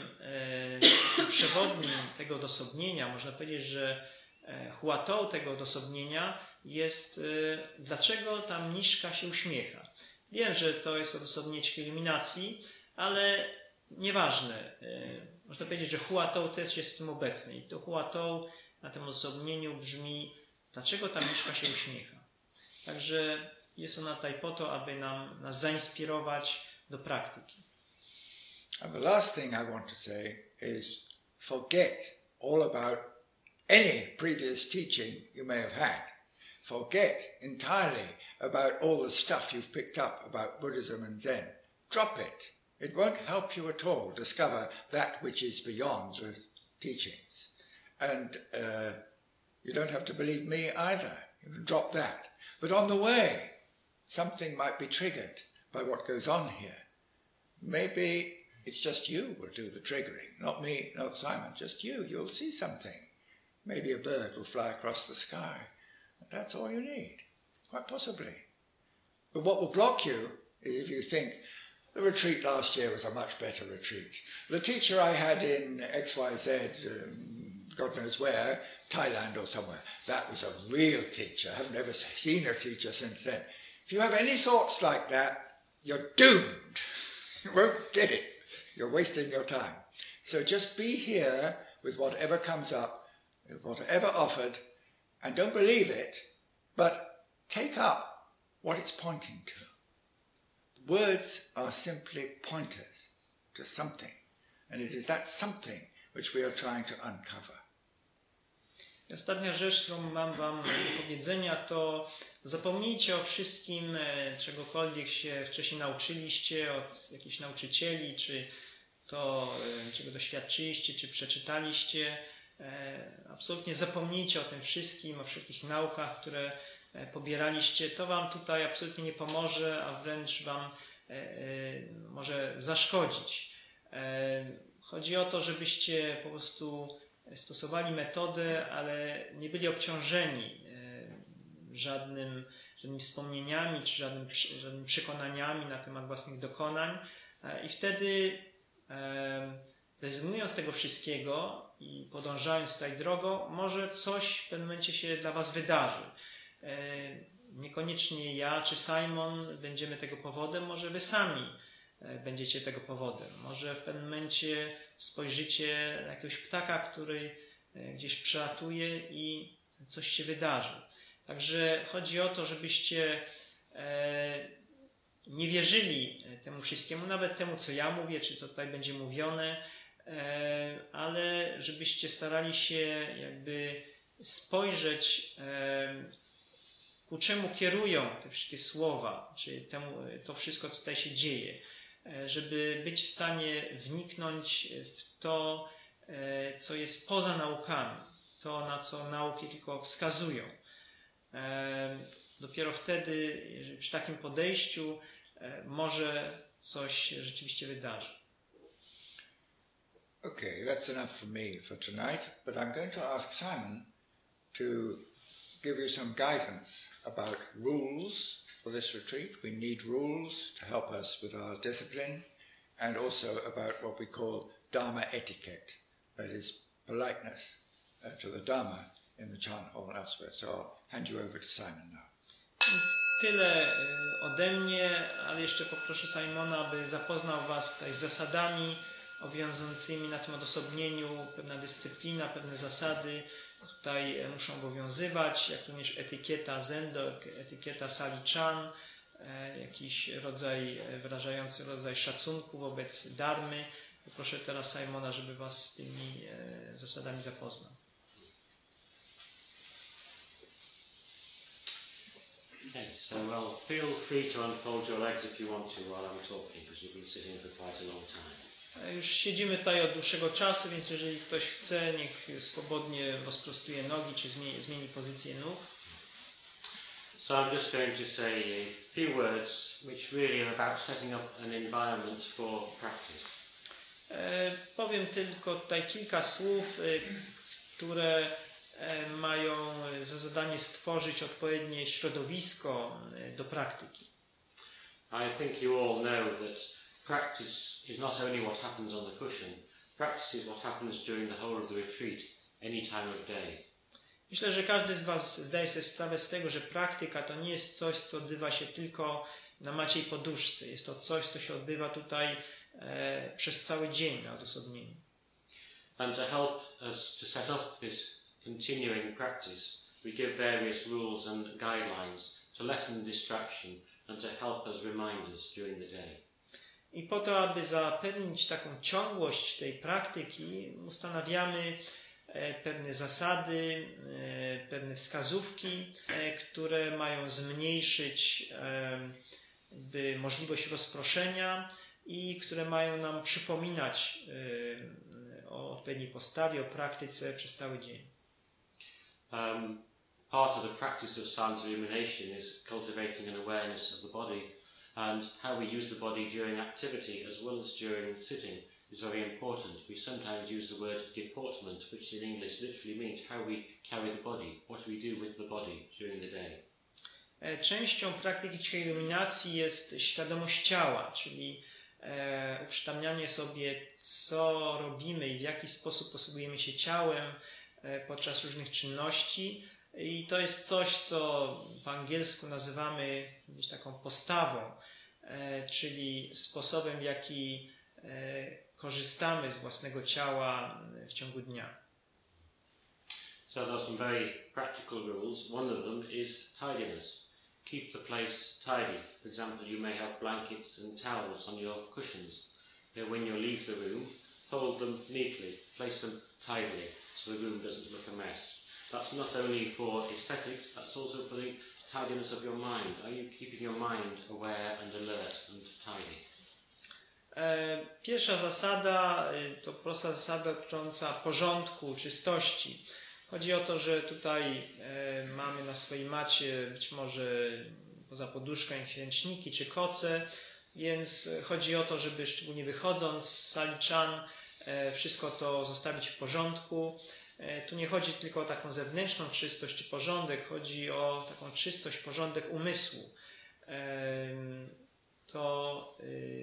e, przewodnim tego odosobnienia, można powiedzieć, że e, huatą tego odosobnienia jest, e, dlaczego ta mniszka się uśmiecha. Wiem, że to jest odosobnienie eliminacji, ale nieważne. E, Można powiedzieć, że huatą też jest w tym obecny. I to huatą na tym odosobnieniu brzmi, dlaczego ta mniszka się uśmiecha. Także jest ona tutaj po to, aby nam, nas zainspirować do praktyki. And the last thing I want to say is forget all about any previous teaching you may have had. Forget entirely about all the stuff you've picked up about Buddhism and Zen. Drop it. It won't help you at all discover that which is beyond the teachings. And uh, you don't have to believe me either. You can drop that. But on the way, something might be triggered by what goes on here. Maybe it's just you will do the triggering. Not me, not Simon, just you. You'll see something. Maybe a bird will fly across the sky. That's all you need, quite possibly. But what will block you is if you think, the retreat last year was a much better retreat. The teacher I had in X Y Z, um, God knows where, Thailand or somewhere, that was a real teacher. I haven't ever seen a teacher since then. If you have any thoughts like that, you're doomed. You won't get it. You're wasting your time. So just be here with whatever comes up, with whatever offered, and don't believe it, but take up what it's pointing to. Words are simply pointers to something, and it is that something which we are trying to uncover. I ostatnia rzecz, którą mam Wam do powiedzenia, to zapomnijcie o wszystkim, czegokolwiek się wcześniej nauczyliście od jakichś nauczycieli, czy to, czego doświadczyliście, czy przeczytaliście. Absolutnie zapomnijcie o tym wszystkim, o wszelkich naukach, które pobieraliście. To Wam tutaj absolutnie nie pomoże, a wręcz Wam może zaszkodzić. Chodzi o to, żebyście po prostu stosowali metodę, ale nie byli obciążeni żadnym, żadnymi wspomnieniami czy żadnym, żadnymi przekonaniami na temat własnych dokonań. I wtedy rezygnując z tego wszystkiego i podążając tutaj drogą, może coś w pewnym momencie się dla was wydarzy. Niekoniecznie ja czy Simon będziemy tego powodem, może wy sami będziecie tego powodem. Może w pewnym momencie spojrzycie na jakiegoś ptaka, który gdzieś przelatuje i coś się wydarzy. Także chodzi o to, żebyście nie wierzyli temu wszystkiemu, nawet temu, co ja mówię, czy co tutaj będzie mówione, ale żebyście starali się jakby spojrzeć, ku czemu kierują te wszystkie słowa, czy temu, to wszystko, co tutaj się dzieje, żeby być w stanie wniknąć w to, co jest poza naukami, to, na co nauki tylko wskazują. Dopiero wtedy, jeżeli przy takim podejściu, może coś się rzeczywiście wydarzy. Okay, that's enough for me for tonight, but I'm going to ask Simon to give you some guidance about rules for this retreat. We need rules to help us with our discipline, and also about what we call Dharma etiquette, that is politeness uh, to the Dharma in the chant hall and elsewhere. So I'll hand you over to Simon now. Więc tyle ode mnie, ale jeszcze poproszę Simona, aby zapoznał was tutaj z zasadami obowiązującymi na tym odosobnieniu. Pewna dyscyplina, pewne zasady tutaj muszą obowiązywać, jak również etykieta Zendo, etykieta Sali-chan, jakiś rodzaj, wyrażający rodzaj szacunku wobec dharmy. Proszę teraz Simona, żeby was z tymi zasadami zapoznał. Okay, so well, feel free to unfold your legs if you want to while I'm talking, because you've been sitting for quite a long time. Już siedzimy tutaj od dłuższego czasu, więc jeżeli ktoś chce, niech swobodnie rozprostuje nogi, czy zmieni, zmieni pozycję nóg. So I'm just going to say a few words which really are about setting up an environment for practice. E, powiem tylko tutaj kilka słów, e, które e, mają za zadanie stworzyć odpowiednie środowisko e, do praktyki. I think you all know that practice is not only what happens on the cushion, practice is what happens during the whole of the retreat, any time of day. Myślę, że każdy z was zdaje sobie sprawę z tego, że praktyka to nie jest coś, co odbywa się tylko na maciej poduszce. Jest to coś, co się odbywa tutaj e, przez cały dzień na odosobnieniu. And to help us to set up this continuing practice, we give various rules and guidelines to lessen distraction and to help us remind us during the day. I po to, aby zapewnić taką ciągłość tej praktyki, ustanawiamy pewne zasady, pewne wskazówki, które mają zmniejszyć by możliwość rozproszenia i które mają nam przypominać o odpowiedniej postawie, o praktyce przez cały dzień. Um, part of the practice of silent illumination is cultivating an awareness of the body, and how we use the body during activity as well as during sitting is very important. We sometimes use the word deportment, which in English literally means how we carry the body, what we do with the body during the day. Częścią praktyki cichej iluminacji jest świadomość ciała, czyli e, uprzytamnianie sobie, co robimy i w jaki sposób posługujemy się ciałem e, podczas różnych czynności. I to jest coś, co po angielsku nazywamy gdzieś taką postawą, e, czyli sposobem, w jaki e, korzystamy z własnego ciała w ciągu dnia. So there are some very practical rules. One of them is tidiness. Keep the place tidy. For example, you may have blankets and towels on your cushions. When you leave the room, fold them neatly, place them tidily so the room doesn't look a mess. That's not only for aesthetics, that's also for the tidiness of your mind. Are you keeping your mind aware and alert and tidy? Pierwsza zasada to prosta zasada dotycząca porządku, czystości. Chodzi o to, że tutaj mamy na swojej macie być może poza poduszką jakieś ręczniki czy koce, więc chodzi o to, żeby szczególnie wychodząc z sali chan wszystko to zostawić w porządku. Tu nie chodzi tylko o taką zewnętrzną czystość czy porządek, chodzi o taką czystość, porządek umysłu. To,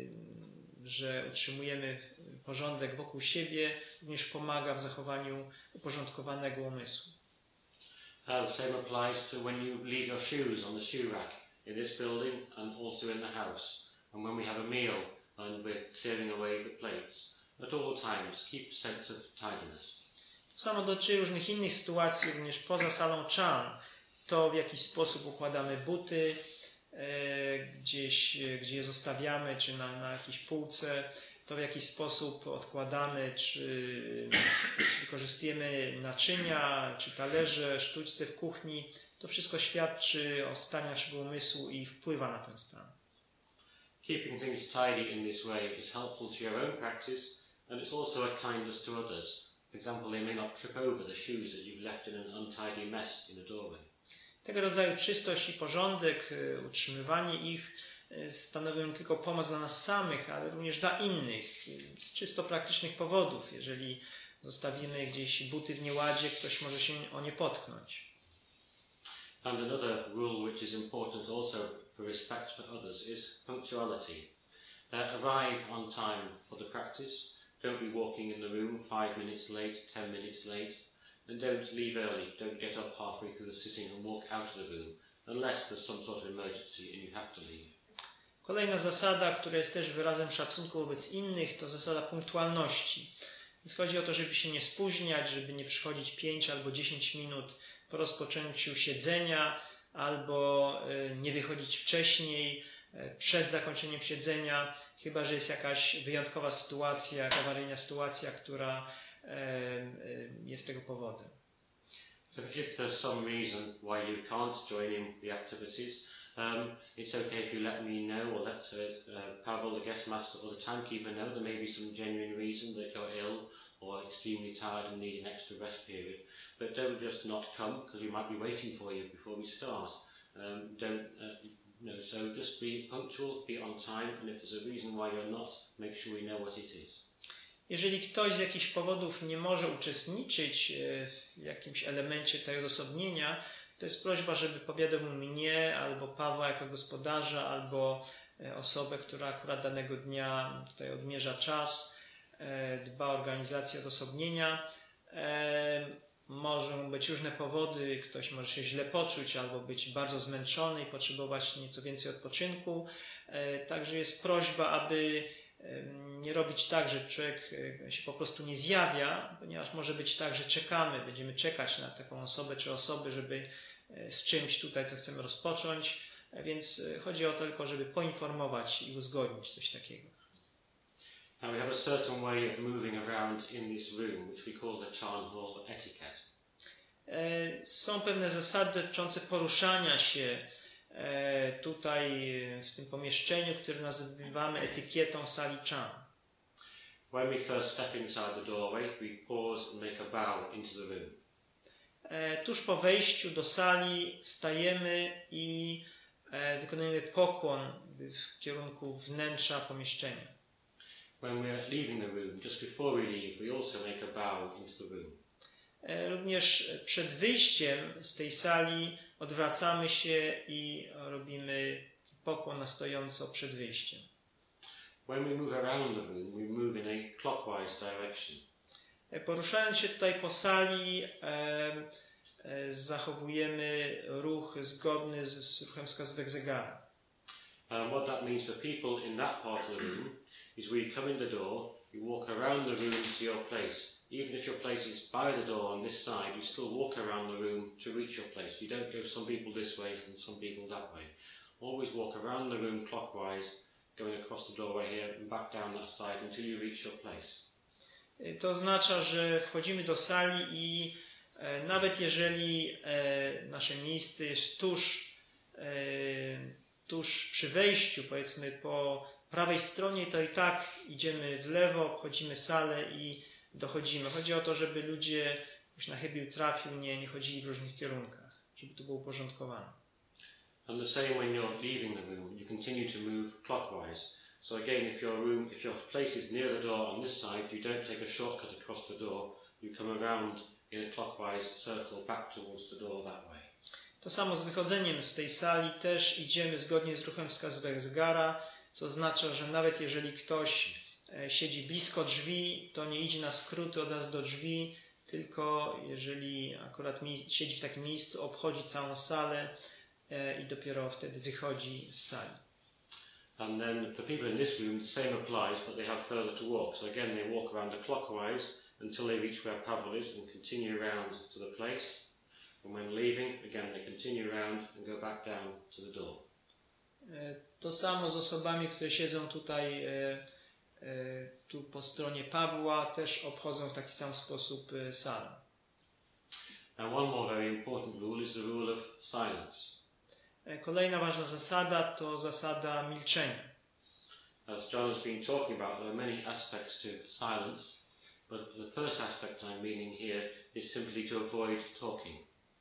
że utrzymujemy porządek wokół siebie, również pomaga w zachowaniu uporządkowanego umysłu. Uh, the same applies to when you leave your shoes on the shoe rack in this building and also in the house. And when we have a meal and we're clearing away the plates, at all times keep a sense of tidiness. Samo dotyczy różnych innych sytuacji, również poza salą Chan. To, w jaki sposób układamy buty, e, gdzieś, gdzie je zostawiamy, czy na, na jakiejś półce, to w jaki sposób odkładamy, czy wykorzystujemy naczynia, czy talerze, sztućce w kuchni. To wszystko świadczy o stanie naszego umysłu i wpływa na ten stan. Keeping things tidy in this way is helpful to your own practice, and it's also a kindness to others. For example, they may not trip over the shoes that you've left in an untidy mess in a doorway. Tego rodzaju czystość i porządek, utrzymywanie ich stanowią tylko pomoc dla nas samych, ale również dla innych, z czysto praktycznych powodów. Jeżeli zostawimy gdzieś buty w nieładzie, ktoś może się o nie potknąć. And another rule which is important also for respect for others is punctuality. Uh, arrive on time for the practice. Don't be walking in the room five minutes late, ten minutes late. And don't leave early. Don't get up halfway through the sitting and walk out of the room, unless there's some sort of emergency and you have to leave. Kolejna zasada, która jest też wyrazem szacunku wobec innych, to zasada punktualności. Więc chodzi o to, żeby się nie spóźniać, żeby nie przychodzić pięć albo dziesięć minut po rozpoczęciu siedzenia, albo nie wychodzić wcześniej, przed zakończeniem siedzenia, chyba że jest jakaś wyjątkowa sytuacja, awaryjna sytuacja, która jest tego powodem. If there's some reason why you can't join in the activities, um, it's okay if you let me know or let uh, uh, Pavel, the guest master, or the timekeeper know. There may be some genuine reason that you're ill or extremely tired and need an extra rest period. But don't just not come because we might be waiting for you before we start. Um, don't, uh, no, so just be punctual, be on time, and if there's a reason why you're not, make sure we know what it is. Jeżeli ktoś z jakichś powodów nie może uczestniczyć w jakimś elemencie tego odosobnienia, to jest prośba, żeby powiadomił mnie, albo Pawła jako gospodarza, albo osobę, która akurat danego dnia tutaj odmierza czas, dba o organizację odosobnienia. Mogą być różne powody, ktoś może się źle poczuć, albo być bardzo zmęczony i potrzebować nieco więcej odpoczynku. Także jest prośba, aby nie robić tak, że człowiek się po prostu nie zjawia, ponieważ może być tak, że czekamy, będziemy czekać na taką osobę czy osoby, żeby z czymś tutaj, co chcemy rozpocząć, więc chodzi o to tylko, żeby poinformować i uzgodnić coś takiego. Now we have a certain way of moving around in this room, which we call the Chan Hall etiquette. Są pewne zasady dotyczące poruszania się tutaj w tym pomieszczeniu, które nazywamy etykietą sali Chan. When we first step inside the doorway, we pause and make a bow into the room. Tuż po wejściu do sali stajemy i wykonujemy pokłon w kierunku wnętrza pomieszczenia. When we're leaving the room, just before we leave, we also make a bow into the room. Również przed wyjściem z tej sali odwracamy się i robimy pokłon na stojąco przed wyjściem. When we move around the room, we move in a clockwise direction. Poruszając się tutaj po sali, e, e, zachowujemy ruch zgodny z, z ruchem wskazówek zegara. Um, what that means for people in that part of the room is we come in the door, you walk around the room to your place. Even if your place is by the door on this side, you still walk around the room to reach your place. You don't go some people this way and some people that way. Always walk around the room clockwise, going across the doorway here and back down that side until you reach your place. To oznacza, że wchodzimy do sali i e, nawet jeżeli e, nasze miejsce jest tuż, e, tuż przy wejściu, powiedzmy po prawej stronie, to i tak idziemy w lewo, obchodzimy salę i dochodzimy. Chodzi o to, żeby ludzie, już na chybił trafił, nie, nie chodzili w różnych kierunkach, żeby to było uporządkowane. And the same when you're leaving the room, you continue to move clockwise. So again, if your room, if your place is near the door on this side, you don't take a shortcut across the door. You come around in a clockwise circle back towards the door that way. To samo z wychodzeniem z tej sali, też idziemy zgodnie z ruchem wskazówek zegara, co oznacza, że nawet jeżeli ktoś siedzi blisko drzwi, to nie idzie na skróty od razu do drzwi, tylko jeżeli akurat siedzi w takim miejscu, obchodzi całą salę i dopiero wtedy wychodzi z sali. And then for people in this room, the same applies, but they have further to walk. So again, they walk around the clockwise until they reach where Pavel is and continue around to the place. And when leaving, again, they continue around and go back down to the door. To samo z osobami, które siedzą tutaj tu po stronie Pawła, też obchodzą w taki sam sposób salę. And one more very important rule is the rule of silence. Kolejna ważna zasada to zasada milczenia. As John has been talking about, there are many aspects to silence, but the first aspect I'm meaning here is simply to avoid talking.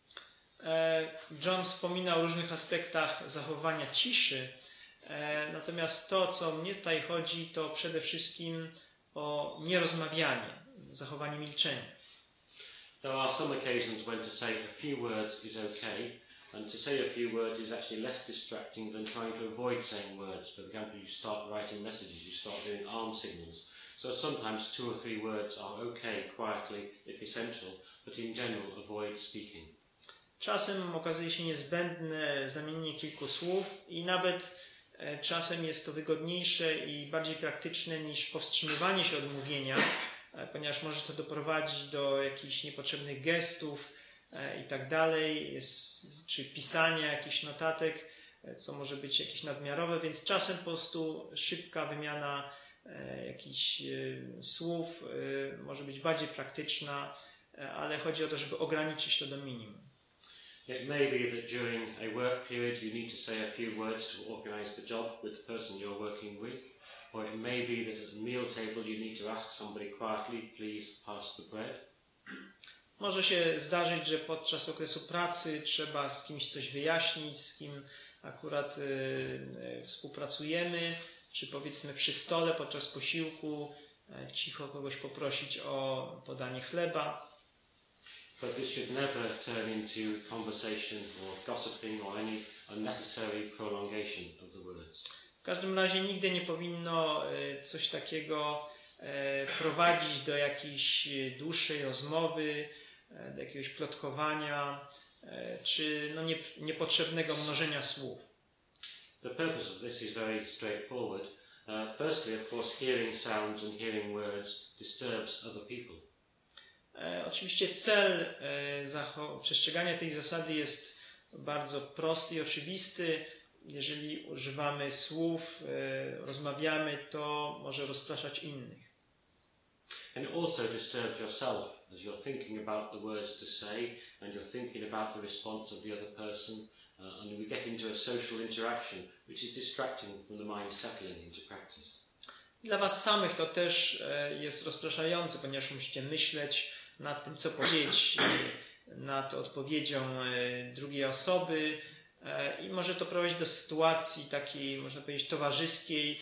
John wspomina o różnych aspektach zachowania ciszy, natomiast to, co mnie tutaj chodzi, to przede wszystkim o nierozmawianie, zachowanie milczenia. There are some occasions when to say a few words is okay, and to say a few words is actually less distracting than trying to avoid saying words. For example, you start writing messages, you start doing arm signals. So sometimes two or three words are okay quietly if essential, but in general avoid speaking. Czasem okazuje się niezbędne zamienienie kilku słów i nawet czasem jest to wygodniejsze i bardziej praktyczne niż powstrzymywanie się od mówienia, ponieważ może to doprowadzić do jakichś niepotrzebnych gestów i tak dalej, czy pisania jakichś notatek, co może być jakieś nadmiarowe, więc czasem po prostu szybka wymiana jakichś słów może być bardziej praktyczna, ale chodzi o to, żeby ograniczyć to do minimum. It may be that during a work period you need to say a few words to organize the job with the person you're working with, or it may be that at the meal table you need to ask somebody quietly, please pass the bread. Może się zdarzyć, że podczas okresu pracy trzeba z kimś coś wyjaśnić, z kim akurat y, y, współpracujemy, czy powiedzmy przy stole podczas posiłku y, cicho kogoś poprosić o podanie chleba. But this should never turn into conversation or gossiping or any unnecessary prolongation of the words. W każdym razie nigdy nie powinno y, coś takiego y, prowadzić do jakiejś dłuższej rozmowy, do jakiegoś plotkowania, czy no nie, niepotrzebnego mnożenia słów. The purpose of this is very straightforward. Uh, firstly, of course, hearing sounds and hearing words disturbs other people. E, oczywiście cel e, przestrzegania tej zasady jest bardzo prosty i oczywisty. Jeżeli używamy słów, e, rozmawiamy, to może rozpraszać innych. And it also disturbs yourself as you're thinking about the words to say and you're thinking about the response of the other person, uh, and we get into a social interaction which is distracting from the mind settling into practice. Dla was samych to też jest rozpraszające, ponieważ musicie myśleć nad tym, co powiedzieć, nad odpowiedzią drugiej osoby i może to prowadzić do sytuacji takiej, można powiedzieć, towarzyskiej,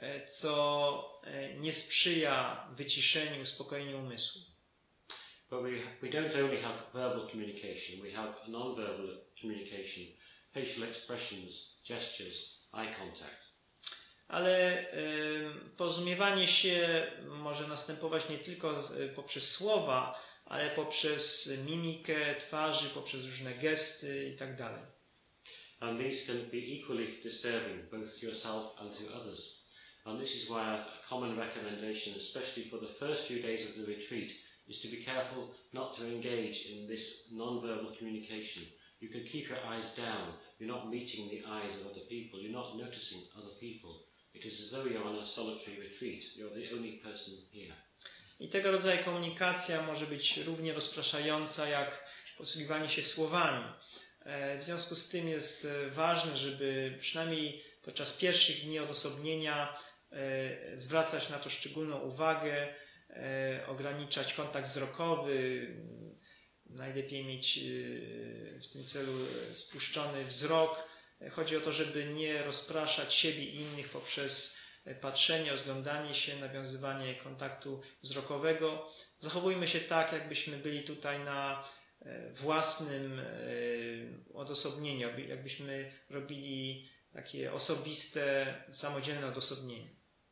co nie sprzyja wyciszeniu, uspokojeniu umysłu. But we, we don't only have verbal communication, we have non-verbal communication, facial expressions, gestures, eye contact. Ale y, porozumiewanie się może następować nie tylko poprzez słowa, ale poprzez mimikę twarzy, poprzez różne gesty i tak dalej. And these can be equally disturbing both to yourself and to others. And this is why a common recommendation, especially for the first few days of the retreat, is to be careful not to engage in this non-verbal communication. You can keep your eyes down. You're not meeting the eyes of other people. You're not noticing other people. It is as though you're on a solitary retreat. You're the only person here. I tego rodzaju komunikacja może być równie rozpraszająca jak posługiwanie się słowami. W związku z tym jest ważne, żeby przynajmniej podczas pierwszych dni odosobnienia zwracać na to szczególną uwagę, ograniczać kontakt wzrokowy, najlepiej mieć w tym celu spuszczony wzrok. Chodzi o to, żeby nie rozpraszać siebie i innych poprzez patrzenie, rozglądanie się, nawiązywanie kontaktu wzrokowego. Zachowujmy się tak, jakbyśmy byli tutaj na własnym odosobnieniu, jakbyśmy robili takie osobiste, samodzielne odosobnienie.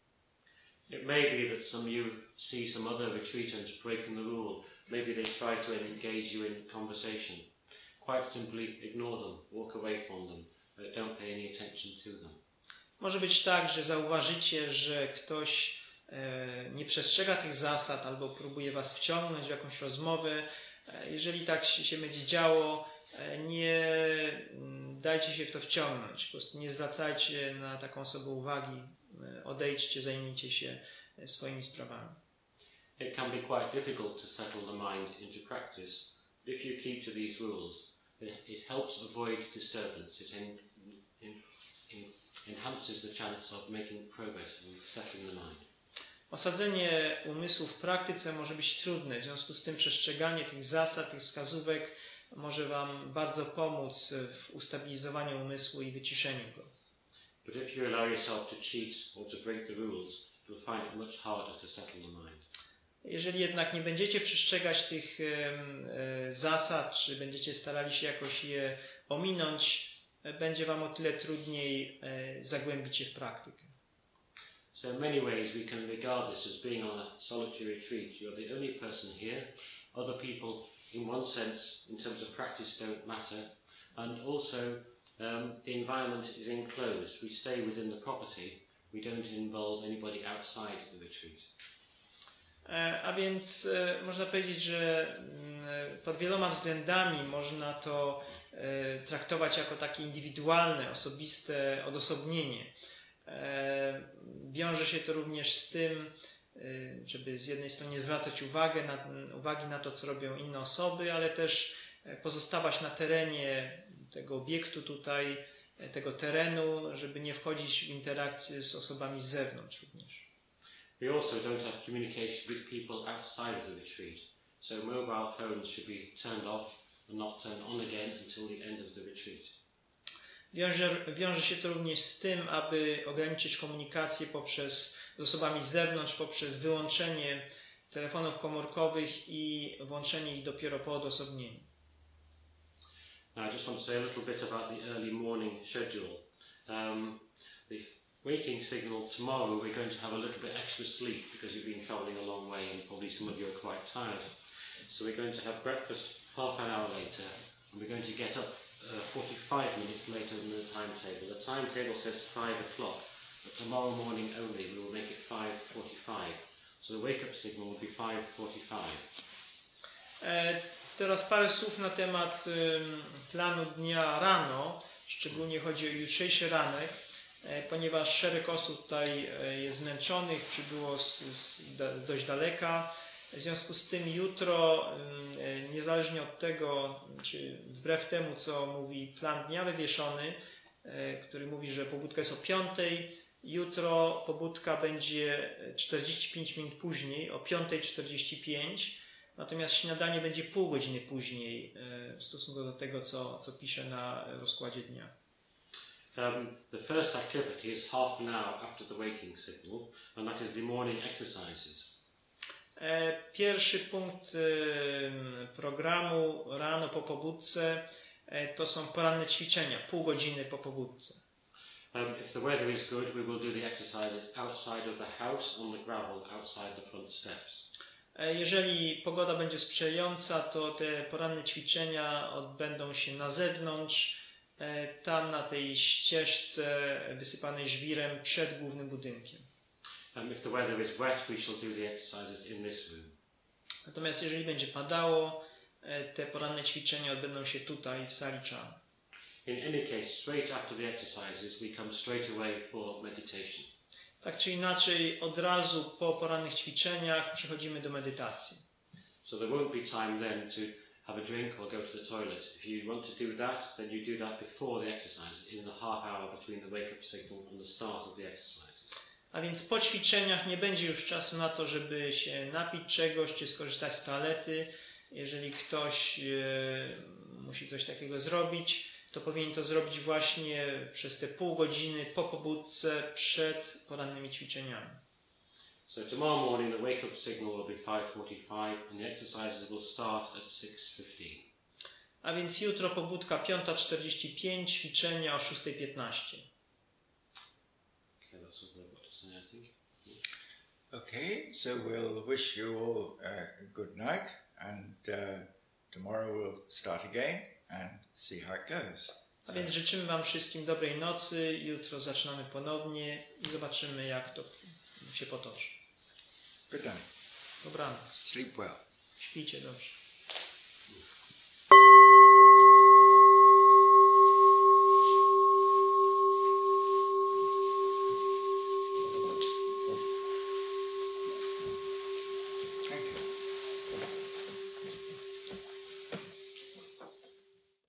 It may be that some of you see some other retreatants breaking the rule. Maybe they try to engage you in conversation. Quite simply ignore them, walk away from them, but don't pay any attention to them. Może być tak, że zauważycie, że ktoś e, nie przestrzega tych zasad albo próbuje was wciągnąć w jakąś rozmowę. E, jeżeli tak się będzie działo, e, nie dajcie się w to wciągnąć. Po prostu nie zwracajcie na taką osobę uwagi. E, odejdźcie, zajmijcie się swoimi sprawami. It can be quite difficult to settle the mind into practice. If you keep to these rules, it, it helps avoid disturbance. It en, in, in, enhances the chance of making progress and settling the mind. Osadzenie umysłu w praktyce może być trudne, w związku z tym przestrzeganie tych zasad, tych wskazówek może wam bardzo pomóc w ustabilizowaniu umysłu i wyciszeniu go. But if you allow yourself to cheat or to break the rules, you'll find it much harder to settle the mind. Jeżeli jednak nie będziecie przestrzegać tych e, zasad, czy będziecie starali się jakoś je ominąć, e, będzie wam o tyle trudniej e, zagłębić się w praktykę. So in many ways we can regard this as being on a solitary retreat. You're the only person here. Other people, in one sense, in terms of practice, don't matter. And also um, the environment is enclosed. We stay within the property. We don't involve anybody outside the retreat. A więc e, można powiedzieć, że m, pod wieloma względami można to e, traktować jako takie indywidualne, osobiste odosobnienie. E, wiąże się to również z tym, e, żeby z jednej strony nie zwracać uwagi na, uwagi na to, co robią inne osoby, ale też pozostawać na terenie tego obiektu tutaj, tego terenu, żeby nie wchodzić w interakcję z osobami z zewnątrz również. We also don't have communication with people outside of the retreat, so mobile phones should be turned off and not turned on again until the end of the retreat. Wiąże, wiąże się to również z tym, aby ograniczyć komunikację poprzez, z osobami z zewnątrz, poprzez wyłączenie telefonów komórkowych i włączenie ich dopiero po odosobnieniu. Now I just want to say a little bit about the early morning schedule. Um, the waking signal tomorrow, we're going to have a little bit extra sleep because you've been travelling a long way and probably some of you are quite tired. So we're going to have breakfast half an hour later and we're going to get up uh, forty-five minutes later than the timetable. The timetable says five o'clock, but tomorrow morning only we will make it five forty-five. So the wake-up signal will be five forty-five. E, teraz parę słów na temat y, planu dnia rano, szczególnie chodzi o jutrzejszy ranek. Ponieważ szereg osób tutaj jest zmęczonych, przybyło z, z, z dość daleka. W związku z tym jutro, niezależnie od tego, czy wbrew temu, co mówi plan dnia wywieszony, który mówi, że pobudka jest o piątej, jutro pobudka będzie czterdzieści pięć minut później, o piąta czterdzieści pięć, natomiast śniadanie będzie pół godziny później w stosunku do tego, co, co pisze na rozkładzie dnia. Um, the first activity is half an hour after the waking signal, and that is the morning exercises. Pierwszy punkt programu rano po pobudce to są poranne ćwiczenia, pół godziny po pobudce. Um, if the weather is good, we will do the exercises outside of the house on the gravel outside the front steps. Jeżeli pogoda będzie sprzyjająca, to te poranne ćwiczenia odbędą się na zewnątrz, tam na tej ścieżce wysypanej żwirem przed głównym budynkiem. Um, if the weather is wet, we shall do the exercises in this room. Natomiast jeżeli będzie padało, te poranne ćwiczenia odbędą się tutaj w sali czarnej. In any case, straight after the exercises, we come straight away for meditation. Tak czy inaczej, od razu po porannych ćwiczeniach przechodzimy do medytacji. So there won't be time then to have a drink or go to the toilet. If you want to do that, then you do that before the exercise, in the half hour between the wake-up signal and the start of the exercises. A więc po ćwiczeniach nie będzie już czasu na to, żeby się napić czegoś, czy skorzystać z toalety. Jeżeli ktoś e, musi coś takiego zrobić, to powinien to zrobić właśnie przez te pół godziny po pobudce przed porannymi ćwiczeniami. So tomorrow morning the wake-up signal will be five forty-five and the exercises will start at six fifteen. A więc jutro pobudka piąta czterdzieści pięć, ćwiczenia o szósta piętnaście. Okay, that's all I've got to say, I think. Okay, so we'll wish you all a good night, and uh, tomorrow we'll start again and see how it goes. A więc życzymy Wam wszystkim dobrej nocy. Jutro zaczynamy ponownie i zobaczymy, jak to się potoczy. Good night. Dobranoc. Sleep well. Śpijcie dobrze.